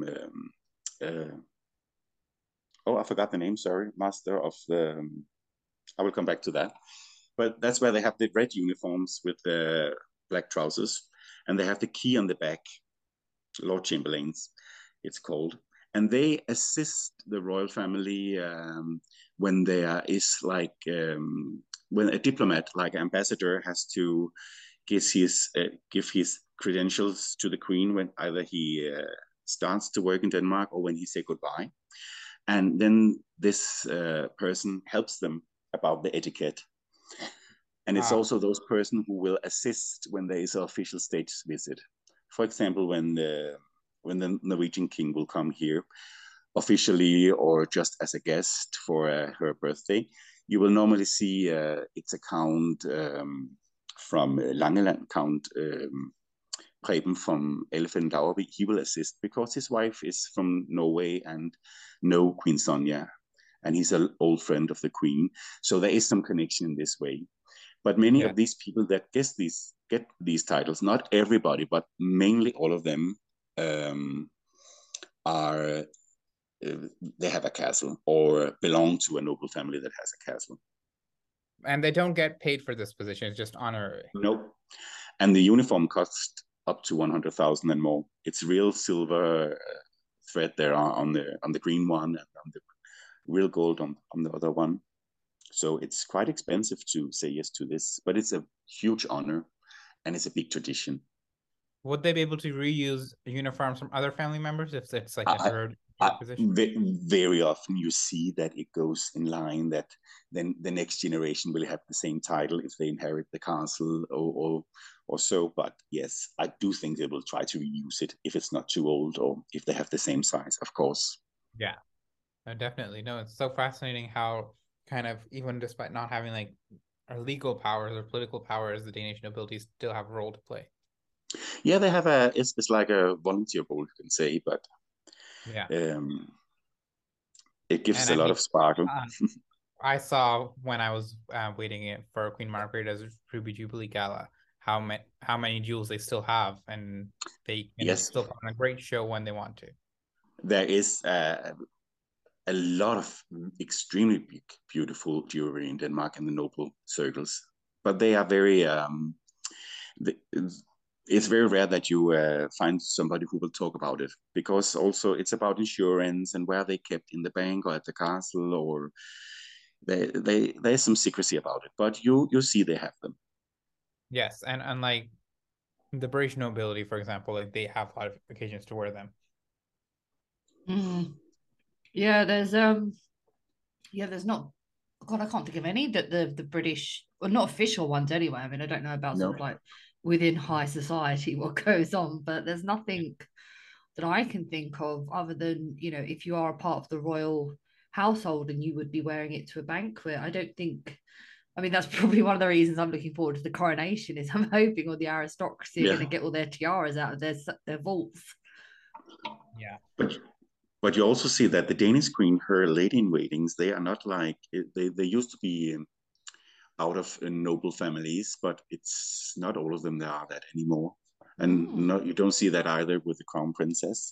I forgot the name, sorry. Master of the... I will come back to that. But that's where they have the red uniforms with the black trousers, and they have the key on the back, Lord Chamberlains, it's called. And they assist the royal family when there is like, when a diplomat, like an ambassador, has to give his credentials to the Queen when either he starts to work in Denmark or when he say goodbye. And then this person helps them about the etiquette. And it's also those person who will assist when there is an official state visit. For example, when the Norwegian king will come here officially or just as a guest for her birthday, you will normally see it's a count from Langeland, Count Preben from Elephant Laurvig. He will assist because his wife is from Norway and know Queen Sonja, and he's an old friend of the Queen. So there is some connection in this way. But many of these people that get these titles, not everybody, but mainly all of them, are they have a castle or belong to a noble family that has a castle. And they don't get paid for this position; it's just honorary. Nope. And the uniform costs up to 100,000 and more. It's real silver thread there on the green one, and on the real gold on the other one. So it's quite expensive to say yes to this, but it's a huge honor, and it's a big tradition. Would they be able to reuse uniforms from other family members if it's like a third position? Very often you see that it goes in line, that then the next generation will have the same title if they inherit the castle or so. But yes, I do think they will try to reuse it if it's not too old or if they have the same size, of course. Yeah, no, definitely. No, it's so fascinating how kind of, even despite not having like legal powers or political powers, the Danish nobility still have a role to play. Yeah, they have it's like a volunteer role, you can say, but yeah, it gives a lot of sparkle. I saw when I was waiting for Queen Margrethe's Ruby Jubilee Gala how many jewels they still have, and they can still put on a great show when they want to. There is a lot of extremely big, beautiful jewelry in Denmark in the noble circles, but they are very it's very rare that you find somebody who will talk about it, because also it's about insurance and where they kept in the bank or at the castle, or there's some secrecy about it, but you see they have them. Yes, and unlike the British nobility, for example, like they have a lot of occasions to wear them. Yeah, there's not, God, I can't think of any that the British, or not official ones anyway. I mean, I don't know about sort of like within high society what goes on, but there's nothing that I can think of other than, you know, if you are a part of the royal household and you would be wearing it to a banquet. I don't think, I mean, that's probably one of the reasons I'm looking forward to the coronation, is I'm hoping all the aristocracy are going to get all their tiaras out of their vaults. Yeah. But you also see that the Danish queen, her lady-in-waitings, they are not like, they used to be out of noble families, but it's not all of them that are that anymore. And you don't see that either with the crown princess.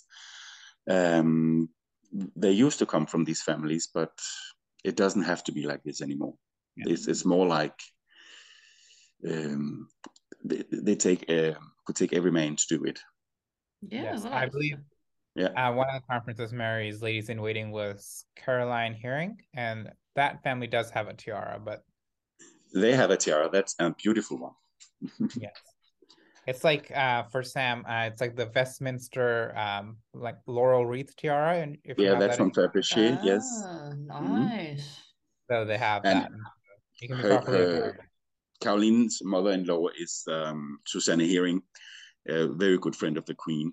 They used to come from these families, but it doesn't have to be like this anymore. Yeah. It's more like they could take every man to do it. Yeah, yes, well, I believe. Yeah. One of the Crown Princess Mary's ladies in waiting was Caroline Herring, and that family does have a tiara, but they have a tiara. That's a beautiful one. Yes, it's like for Sam, it's like the Westminster like laurel wreath tiara, and if you have that's that from Fabergé. Yes, nice. So they have and that. You can be properly. Caroline's mother-in-law is Susanne Herring, a very good friend of the Queen.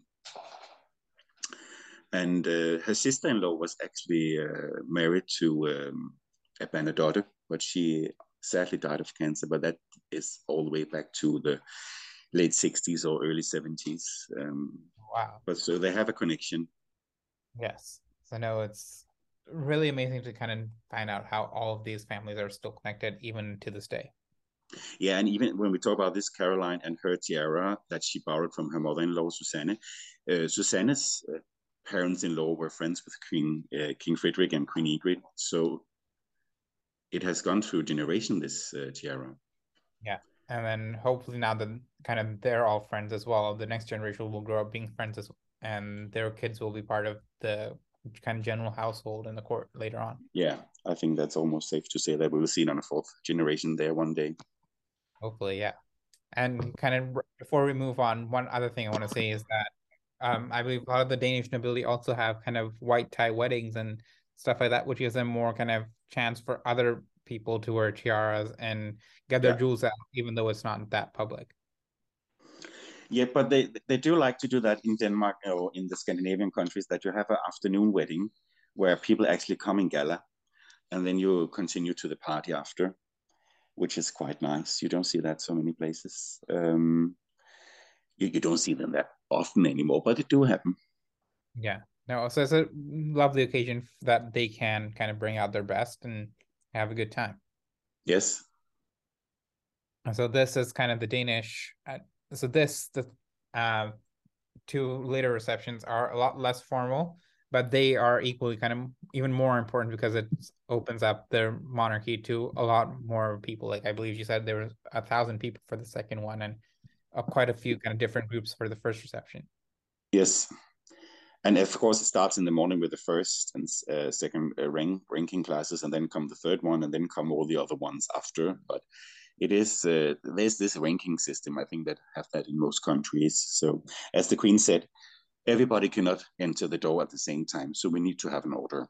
And her sister-in-law was actually married to a Bernadotte, but she sadly died of cancer. But that is all the way back to the late 60s or early 70s. Wow. But so they have a connection. Yes. So no, it's really amazing to kind of find out how all of these families are still connected even to this day. Yeah, and even when we talk about this Caroline and her tiara that she borrowed from her mother-in-law, Susanne, Susanne's parents-in-law were friends with King Frederick and Queen Ingrid. So it has gone through a generation, this tiara. Yeah, and then hopefully now that kind of they're all friends as well, the next generation will grow up being friends as well, and their kids will be part of the kind of general household in the court later on. Yeah, I think that's almost safe to say that we will see it on a fourth generation there one day. Hopefully, yeah. And kind of before we move on, one other thing I want to say is that I believe a lot of the Danish nobility also have kind of white tie weddings and stuff like that, which gives them more kind of chance for other people to wear tiaras and get their jewels out, even though it's not that public. Yeah, but they do like to do that in Denmark or in the Scandinavian countries, that you have an afternoon wedding where people actually come in gala, and then you continue to the party after, which is quite nice. You don't see that so many places. You don't see them that often anymore, but it do happen. Yeah. No, so it's a lovely occasion that they can kind of bring out their best and have a good time. Yes. And so this is kind of the Danish. The two later receptions are a lot less formal, but they are equally kind of even more important because it opens up their monarchy to a lot more people. Like I believe you said there was 1,000 people for the second one, and quite a few kind of different groups for the first reception. Yes. And of course, it starts in the morning with the first and second ranking classes, and then come the third one, and then come all the other ones after. But it is there's this ranking system, I think, that have that in most countries. So as the Queen said, everybody cannot enter the door at the same time, so we need to have an order.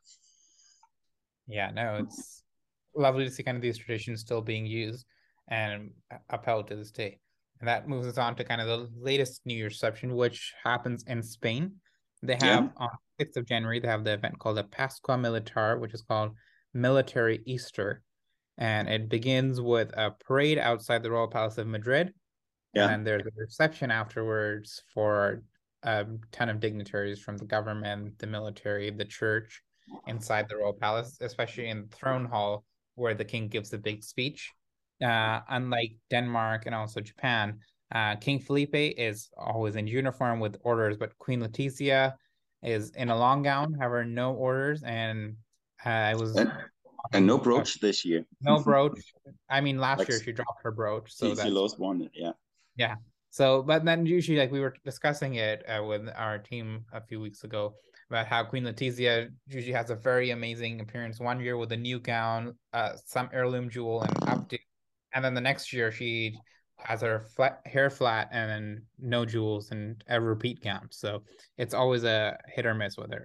Yeah, no, it's lovely to see kind of these traditions still being used and upheld to this day. And that moves us on to kind of the latest New Year's reception, which happens in Spain. They have on 6th of January, they have the event called the Pascua Militar, which is called Military Easter. And it begins with a parade outside the Royal Palace of Madrid. And then there's a reception afterwards for a ton of dignitaries from the government, the military, the church inside the Royal Palace, especially in the throne hall where the king gives the big speech. Unlike Denmark and also Japan, King Felipe is always in uniform with orders, but Queen Letizia is in a long gown, however, no orders. And I was and no brooch this year. No brooch. I mean, last year she dropped her brooch, so she lost one. Yeah. So, but then usually, like we were discussing it with our team a few weeks ago about how Queen Letizia usually has a very amazing appearance one year with a new gown, some heirloom jewel, and update, and then the next year she has her hair flat and then no jewels and a repeat gown. So it's always a hit or miss with her.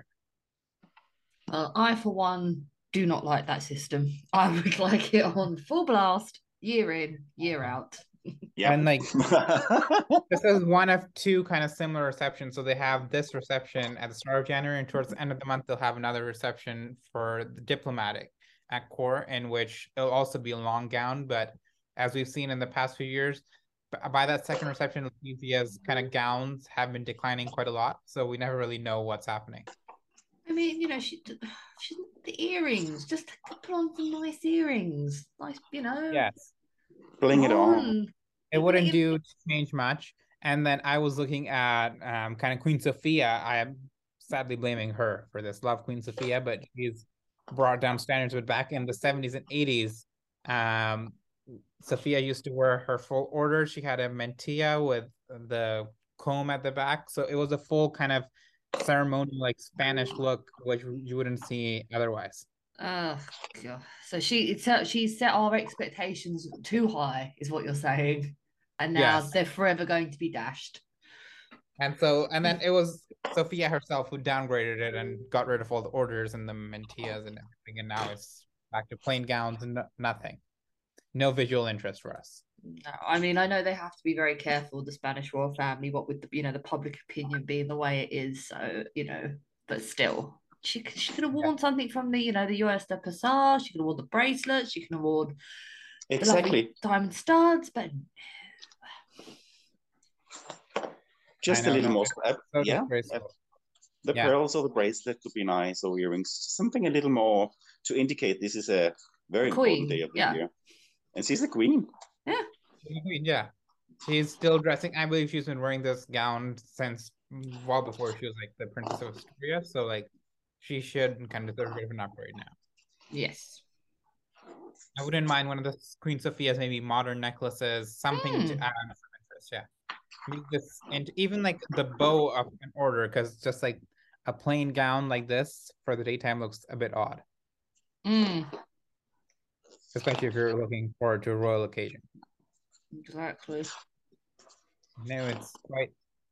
I, for one, do not like that system. I would like it on full blast, year in, year out. Yeah. And like this is one of two kind of similar receptions. So they have this reception at the start of January, and towards the end of the month, they'll have another reception for the diplomatic at court, in which it'll also be a long gown. But as we've seen in the past few years, by that second reception, Letizia's kind of gowns have been declining quite a lot. So we never really know what's happening. I mean, you know, she the earrings, just put on some nice earrings. Nice, you know. Yes. Bling it on. It wouldn't do to change much. And then I was looking at kind of Queen Sophia. I am sadly blaming her for this. Love Queen Sophia, but she's brought down standards. But back in the 70s and 80s, Sophia used to wear her full order. She had a mantilla with the comb at the back. So it was a full kind of ceremonial, like Spanish look, which you wouldn't see otherwise. Oh god! So she set our expectations too high, is what you're saying, and now they're forever going to be dashed. And then it was Sophia herself who downgraded it and got rid of all the orders and the mantillas and everything, and now it's back to plain gowns and nothing. No visual interest for us. No, I mean, I know they have to be very careful, the Spanish royal family, what with the the public opinion being the way it is. So but still. She could have worn something from the the US de Passage. She could have worn the bracelets. She could have worn exactly the diamond studs, but just a little more. The pearls or the bracelet could be nice, or earrings. Something a little more to indicate this is a very important day of the year. And she's the queen. Yeah. She's the queen, yeah. She's still dressing. I believe she's been wearing this gown since well before she was like the Princess of Astoria. So like. She should kind of deserve a bit of an upgrade now. Yes. I wouldn't mind one of the Queen Sophia's maybe modern necklaces, something to add some interest. Yeah. Make this, and even like the bow of an order, because just like a plain gown like this for the daytime looks a bit odd. Especially if you're looking forward to a royal occasion. Exactly. No, it's quite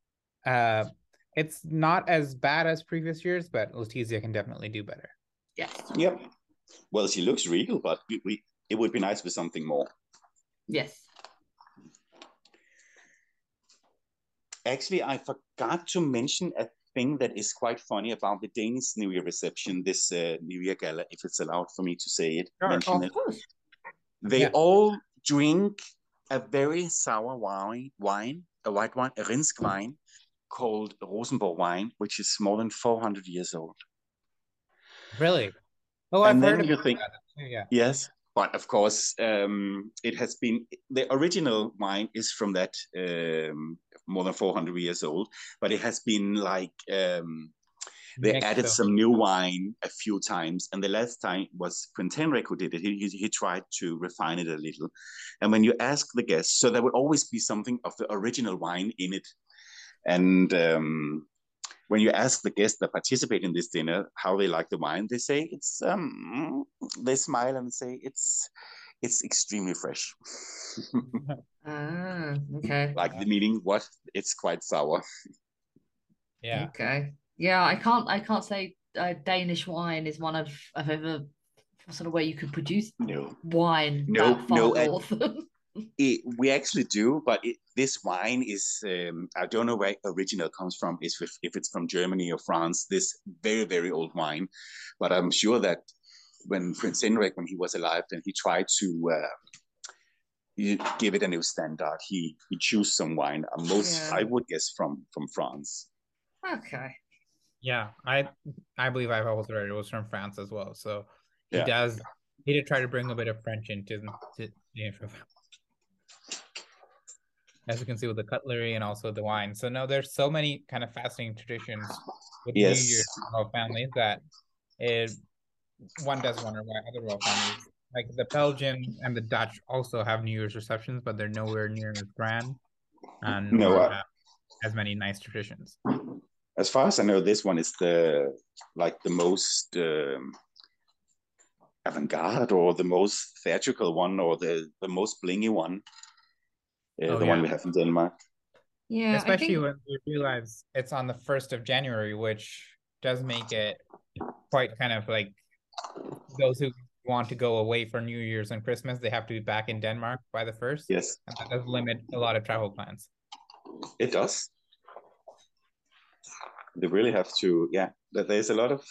it's not as bad as previous years, but Letizia can definitely do better. Yes. Yep. Well, she looks regal, but it would be nice with something more. Yes. Actually, I forgot to mention a thing that is quite funny about the Danish New Year reception, this New Year gala, if it's allowed for me to say it, Sure. mention Of it. course. They Yeah. all drink a very sour wine, a white wine, a Rinsk wine, called Rosenborg wine, which is more than 400 years old. Really? Oh, I've And heard then you about think, that. Yeah. yes, but of course, it has been, the original wine is from that more than 400 years old, but it has been like, they Mixed added up. some new wine a few times, and the last time was Prince Henrik who did it. He tried to refine it a little, and when you ask the guests, so there would always be something of the original wine in it, and when you ask the guests that participate in this dinner how they like the wine, they say it's they smile and say it's extremely fresh. Okay. Like the meaning what? It's quite sour. Yeah. Okay. Yeah, I can't say Danish wine is one I've ever sort of where you could produce No, wine no, that far no. north. We actually do, but this wine is, I don't know where original comes from, if it's from Germany or France, this very, very old wine. But I'm sure that when Prince Henrik, when he was alive, then he tried to give it a new standard. He chose some wine, I would guess from France. Okay. Yeah. I believe I've also read it was from France as well. So he Yeah. did try to bring a bit of French into as you can see with the cutlery and also the wine. So no, there's so many kind of fascinating traditions with New Yes. Year's royal families that one does wonder why other royal families, like the Belgian and the Dutch, also have New Year's receptions, but they're nowhere near as grand and No, nor have as many nice traditions. as far as I know, this one is the most avant-garde or the most theatrical one or the most blingy one. One we have in Denmark. Yeah, especially when we realize it's on the 1st of January, which does make it quite kind of like those who want to go away for New Year's and Christmas, they have to be back in Denmark by the 1st. Yes. And that does limit a lot of travel plans. It does. They really have to, yeah. There's a lot of,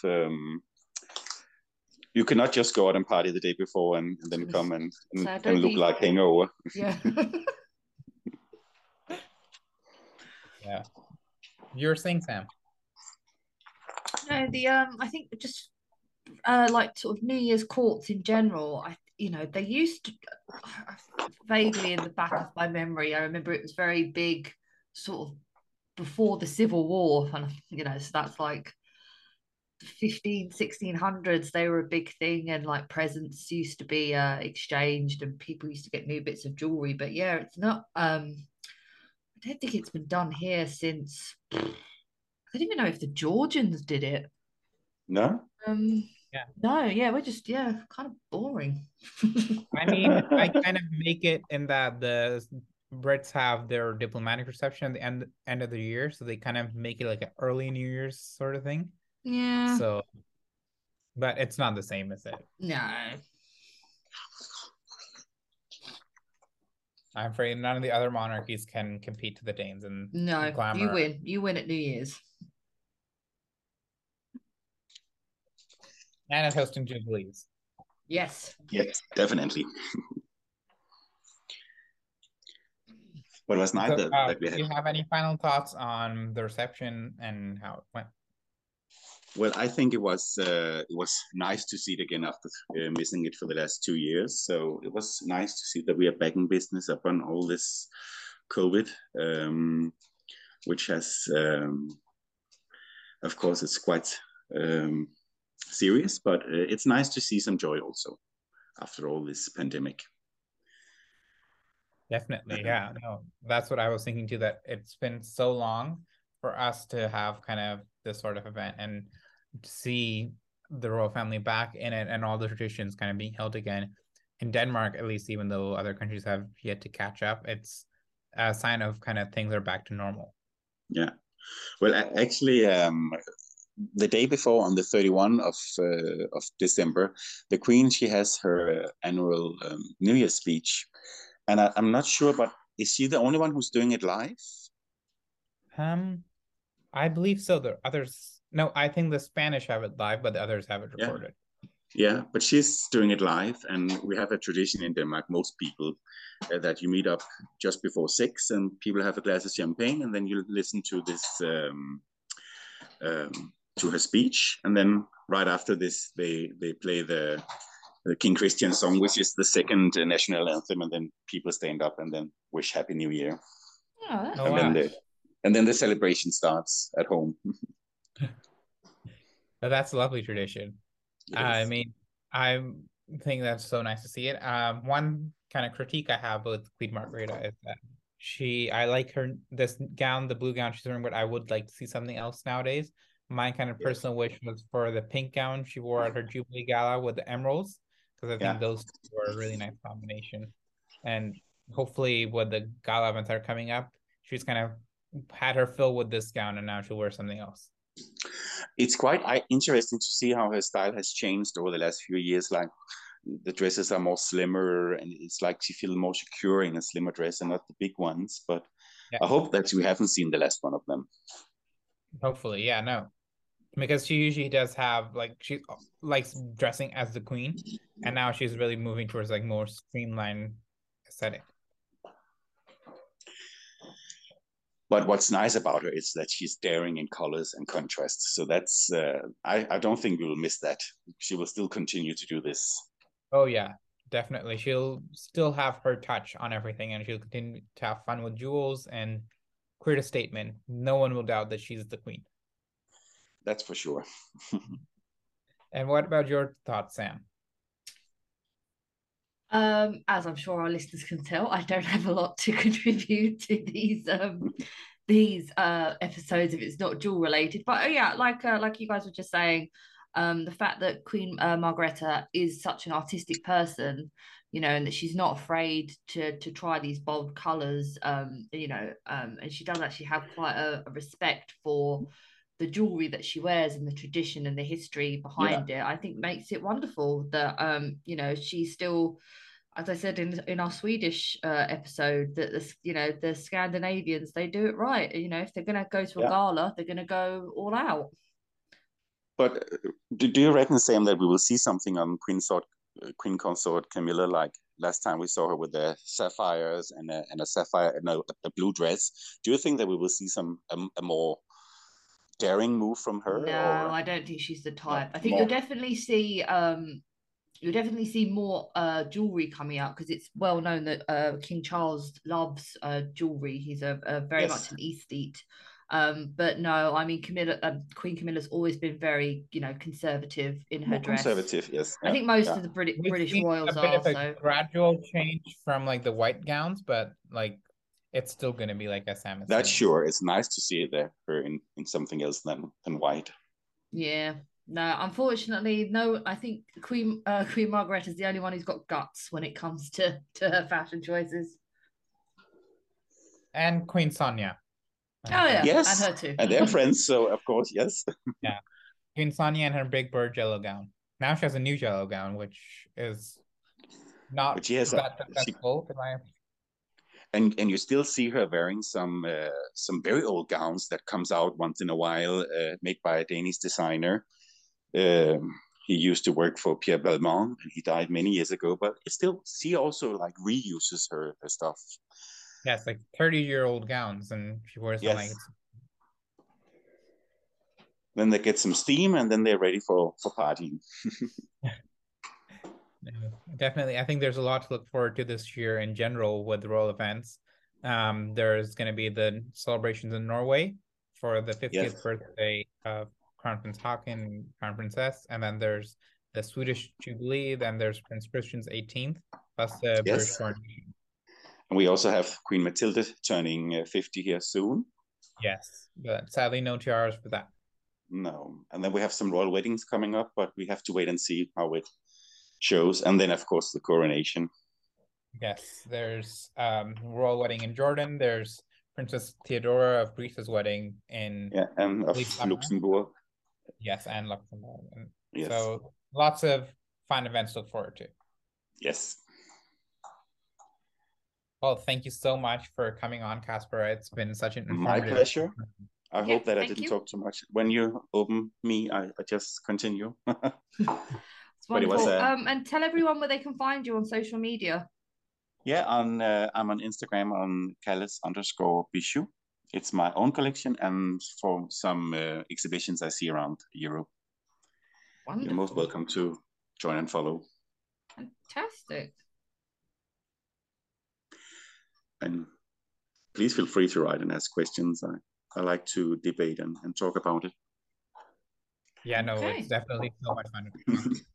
you cannot just go out and party the day before and then come and look like hangover. Yeah. Yeah. You're saying, Sam? No, I think just like sort of New Year's courts in general, they used to, vaguely in the back of my memory, I remember it was very big sort of before the Civil War, and so that's like 1600s, they were a big thing, and like presents used to be exchanged and people used to get new bits of jewelry. But yeah, it's not I don't think it's been done here since, I don't even know if the Georgians did it. No? Yeah. No, yeah, we're just kind of boring. I mean, I kind of make it in that the Brits have their diplomatic reception at the end of the year, so they kind of make it like an early New Year's sort of thing. Yeah. So, but it's not the same as it. No. I'm afraid none of the other monarchies can compete to the Danes in glamour. You win. You win at New Year's. And at hosting jubilees. Yes. Yes, definitely. But it was nice that we had. Do you have any final thoughts on the reception and how it went? Well, I think it was nice to see it again after missing it for the last 2 years. So it was nice to see that we are back in business upon all this COVID, which has, of course, it's quite serious, but it's nice to see some joy also after all this pandemic. Definitely, yeah. No, that's what I was thinking too, that it's been so long for us to have kind of this sort of event and to see the royal family back in it and all the traditions kind of being held again. In Denmark, at least, even though other countries have yet to catch up, it's a sign of kind of things are back to normal. Yeah. Well, actually, the day before, on the 31 of December, the Queen, she has her annual New Year's speech. And I'm not sure, but is she the only one who's doing it live? I believe so. The others, no, I think the Spanish have it live, but the others have it Yeah. recorded. Yeah, but she's doing it live, and we have a tradition in Denmark. Most people that you meet up just before 6, and people have a glass of champagne, and then you listen to this to her speech, and then right after this, they play the King Christian song, which is the second national anthem, and then people stand up and then wish Happy New Year. Oh, that's Oh, and wow. then the celebration starts at home. But that's a lovely tradition. Yes. I mean, I think that's so nice to see it. One kind of critique I have with Queen Margrethe is that I like this gown, the blue gown she's wearing, but I would like to see something else nowadays. My kind of personal wish was for the pink gown she wore at her Jubilee Gala with the emeralds, because I think those were a really nice combination. And hopefully with the gala events that are coming up, she's kind of had her fill with this gown and now she'll wear something else. It's quite interesting to see how her style has changed over the last few years. Like the dresses are more slimmer, and it's like she feels more secure in a slimmer dress and not the big ones. But I hope that we haven't seen the last one of them. Hopefully, yeah, no. Because she usually does have, like, she likes dressing as the queen, and now she's really moving towards like more streamlined aesthetic. But what's nice about her is that she's daring in colors and contrasts. So that's I don't think we will miss that. She will still continue to do this. Oh yeah, definitely. She'll still have her touch on everything, and she'll continue to have fun with jewels and create a statement. No one will doubt that she's the queen. That's for sure. And what about your thoughts, Sam? As I'm sure our listeners can tell, I don't have a lot to contribute to these episodes if it's not jewel related. But yeah, like you guys were just saying, the fact that Queen Margrethe is such an artistic person, and that she's not afraid to try these bold colors, and she does actually have quite a respect for the jewelry that she wears and the tradition and the history behind it. I think makes it wonderful that she's still, as I said in our Swedish episode, that the Scandinavians, they do it right. If they're going to go to a gala, they're going to go all out. But do you reckon, Sam, that we will see something on Queen Consort Camilla, like last time we saw her with the sapphires and a sapphire, no, a blue dress? Do you think that we will see a more daring move from her? No, I don't think she's the type. I think more. You'll definitely see more jewelry coming out, because it's well known that King Charles loves jewelry. He's a very much an aesthete. But no, I mean, Queen Camilla's always been very, conservative in her dress. Conservative, yes. I think most of the British royals are. A gradual change from like the white gowns, but like it's still going to be like a Sam. That's sure. It's nice to see her in something else than white. Yeah. No, unfortunately, no. I think Queen Margrethe is the only one who's got guts when it comes to her fashion choices. And Queen Sonja. Oh yeah, yes, and her too. And they're friends, so of course, yes. Yeah, Queen Sonja and her big bird yellow gown. Now she has a new yellow gown, which is not that successful. And you still see her wearing some very old gowns that comes out once in a while, made by a Danish designer. He used to work for Pierre Balmain, and he died many years ago. But she also like reuses her stuff. Yes, like 30-year-old gowns, and she wears them like. Then they get some steam, and then they're ready for partying. Definitely, I think there's a lot to look forward to this year in general with the royal events. There's going to be the celebrations in Norway for the 50th birthday of Crown Prince Haakon, Crown Princess, and then there's the Swedish Jubilee, then there's Prince Christian's 18th, plus the British coronation. And we also have Queen Matilda turning 50 here soon. Yes, but sadly no tiaras for that. No, and then we have some royal weddings coming up, but we have to wait and see how it shows. And then, of course, the coronation. Yes, there's royal wedding in Jordan. There's Princess Theodora of Greece's wedding in and of Luxembourg. Yes, and Luxembourg. Yes. So lots of fun events to look forward to. Yes. Well, thank you so much for coming on, Casper. It's been such an My informative. pleasure. I Yeah, hope that I thank didn't you. talk too much. When you open me, I just continue. It's But it was wonderful. And tell everyone where they can find you on social media. yeah, I'm on Instagram on Calles_Bijou. It's my own collection and for some exhibitions I see around Europe. Wonderful. You're most welcome to join and follow. Fantastic. And please feel free to write and ask questions. I like to debate and talk about it. Yeah, no, Okay. it's definitely so much fun.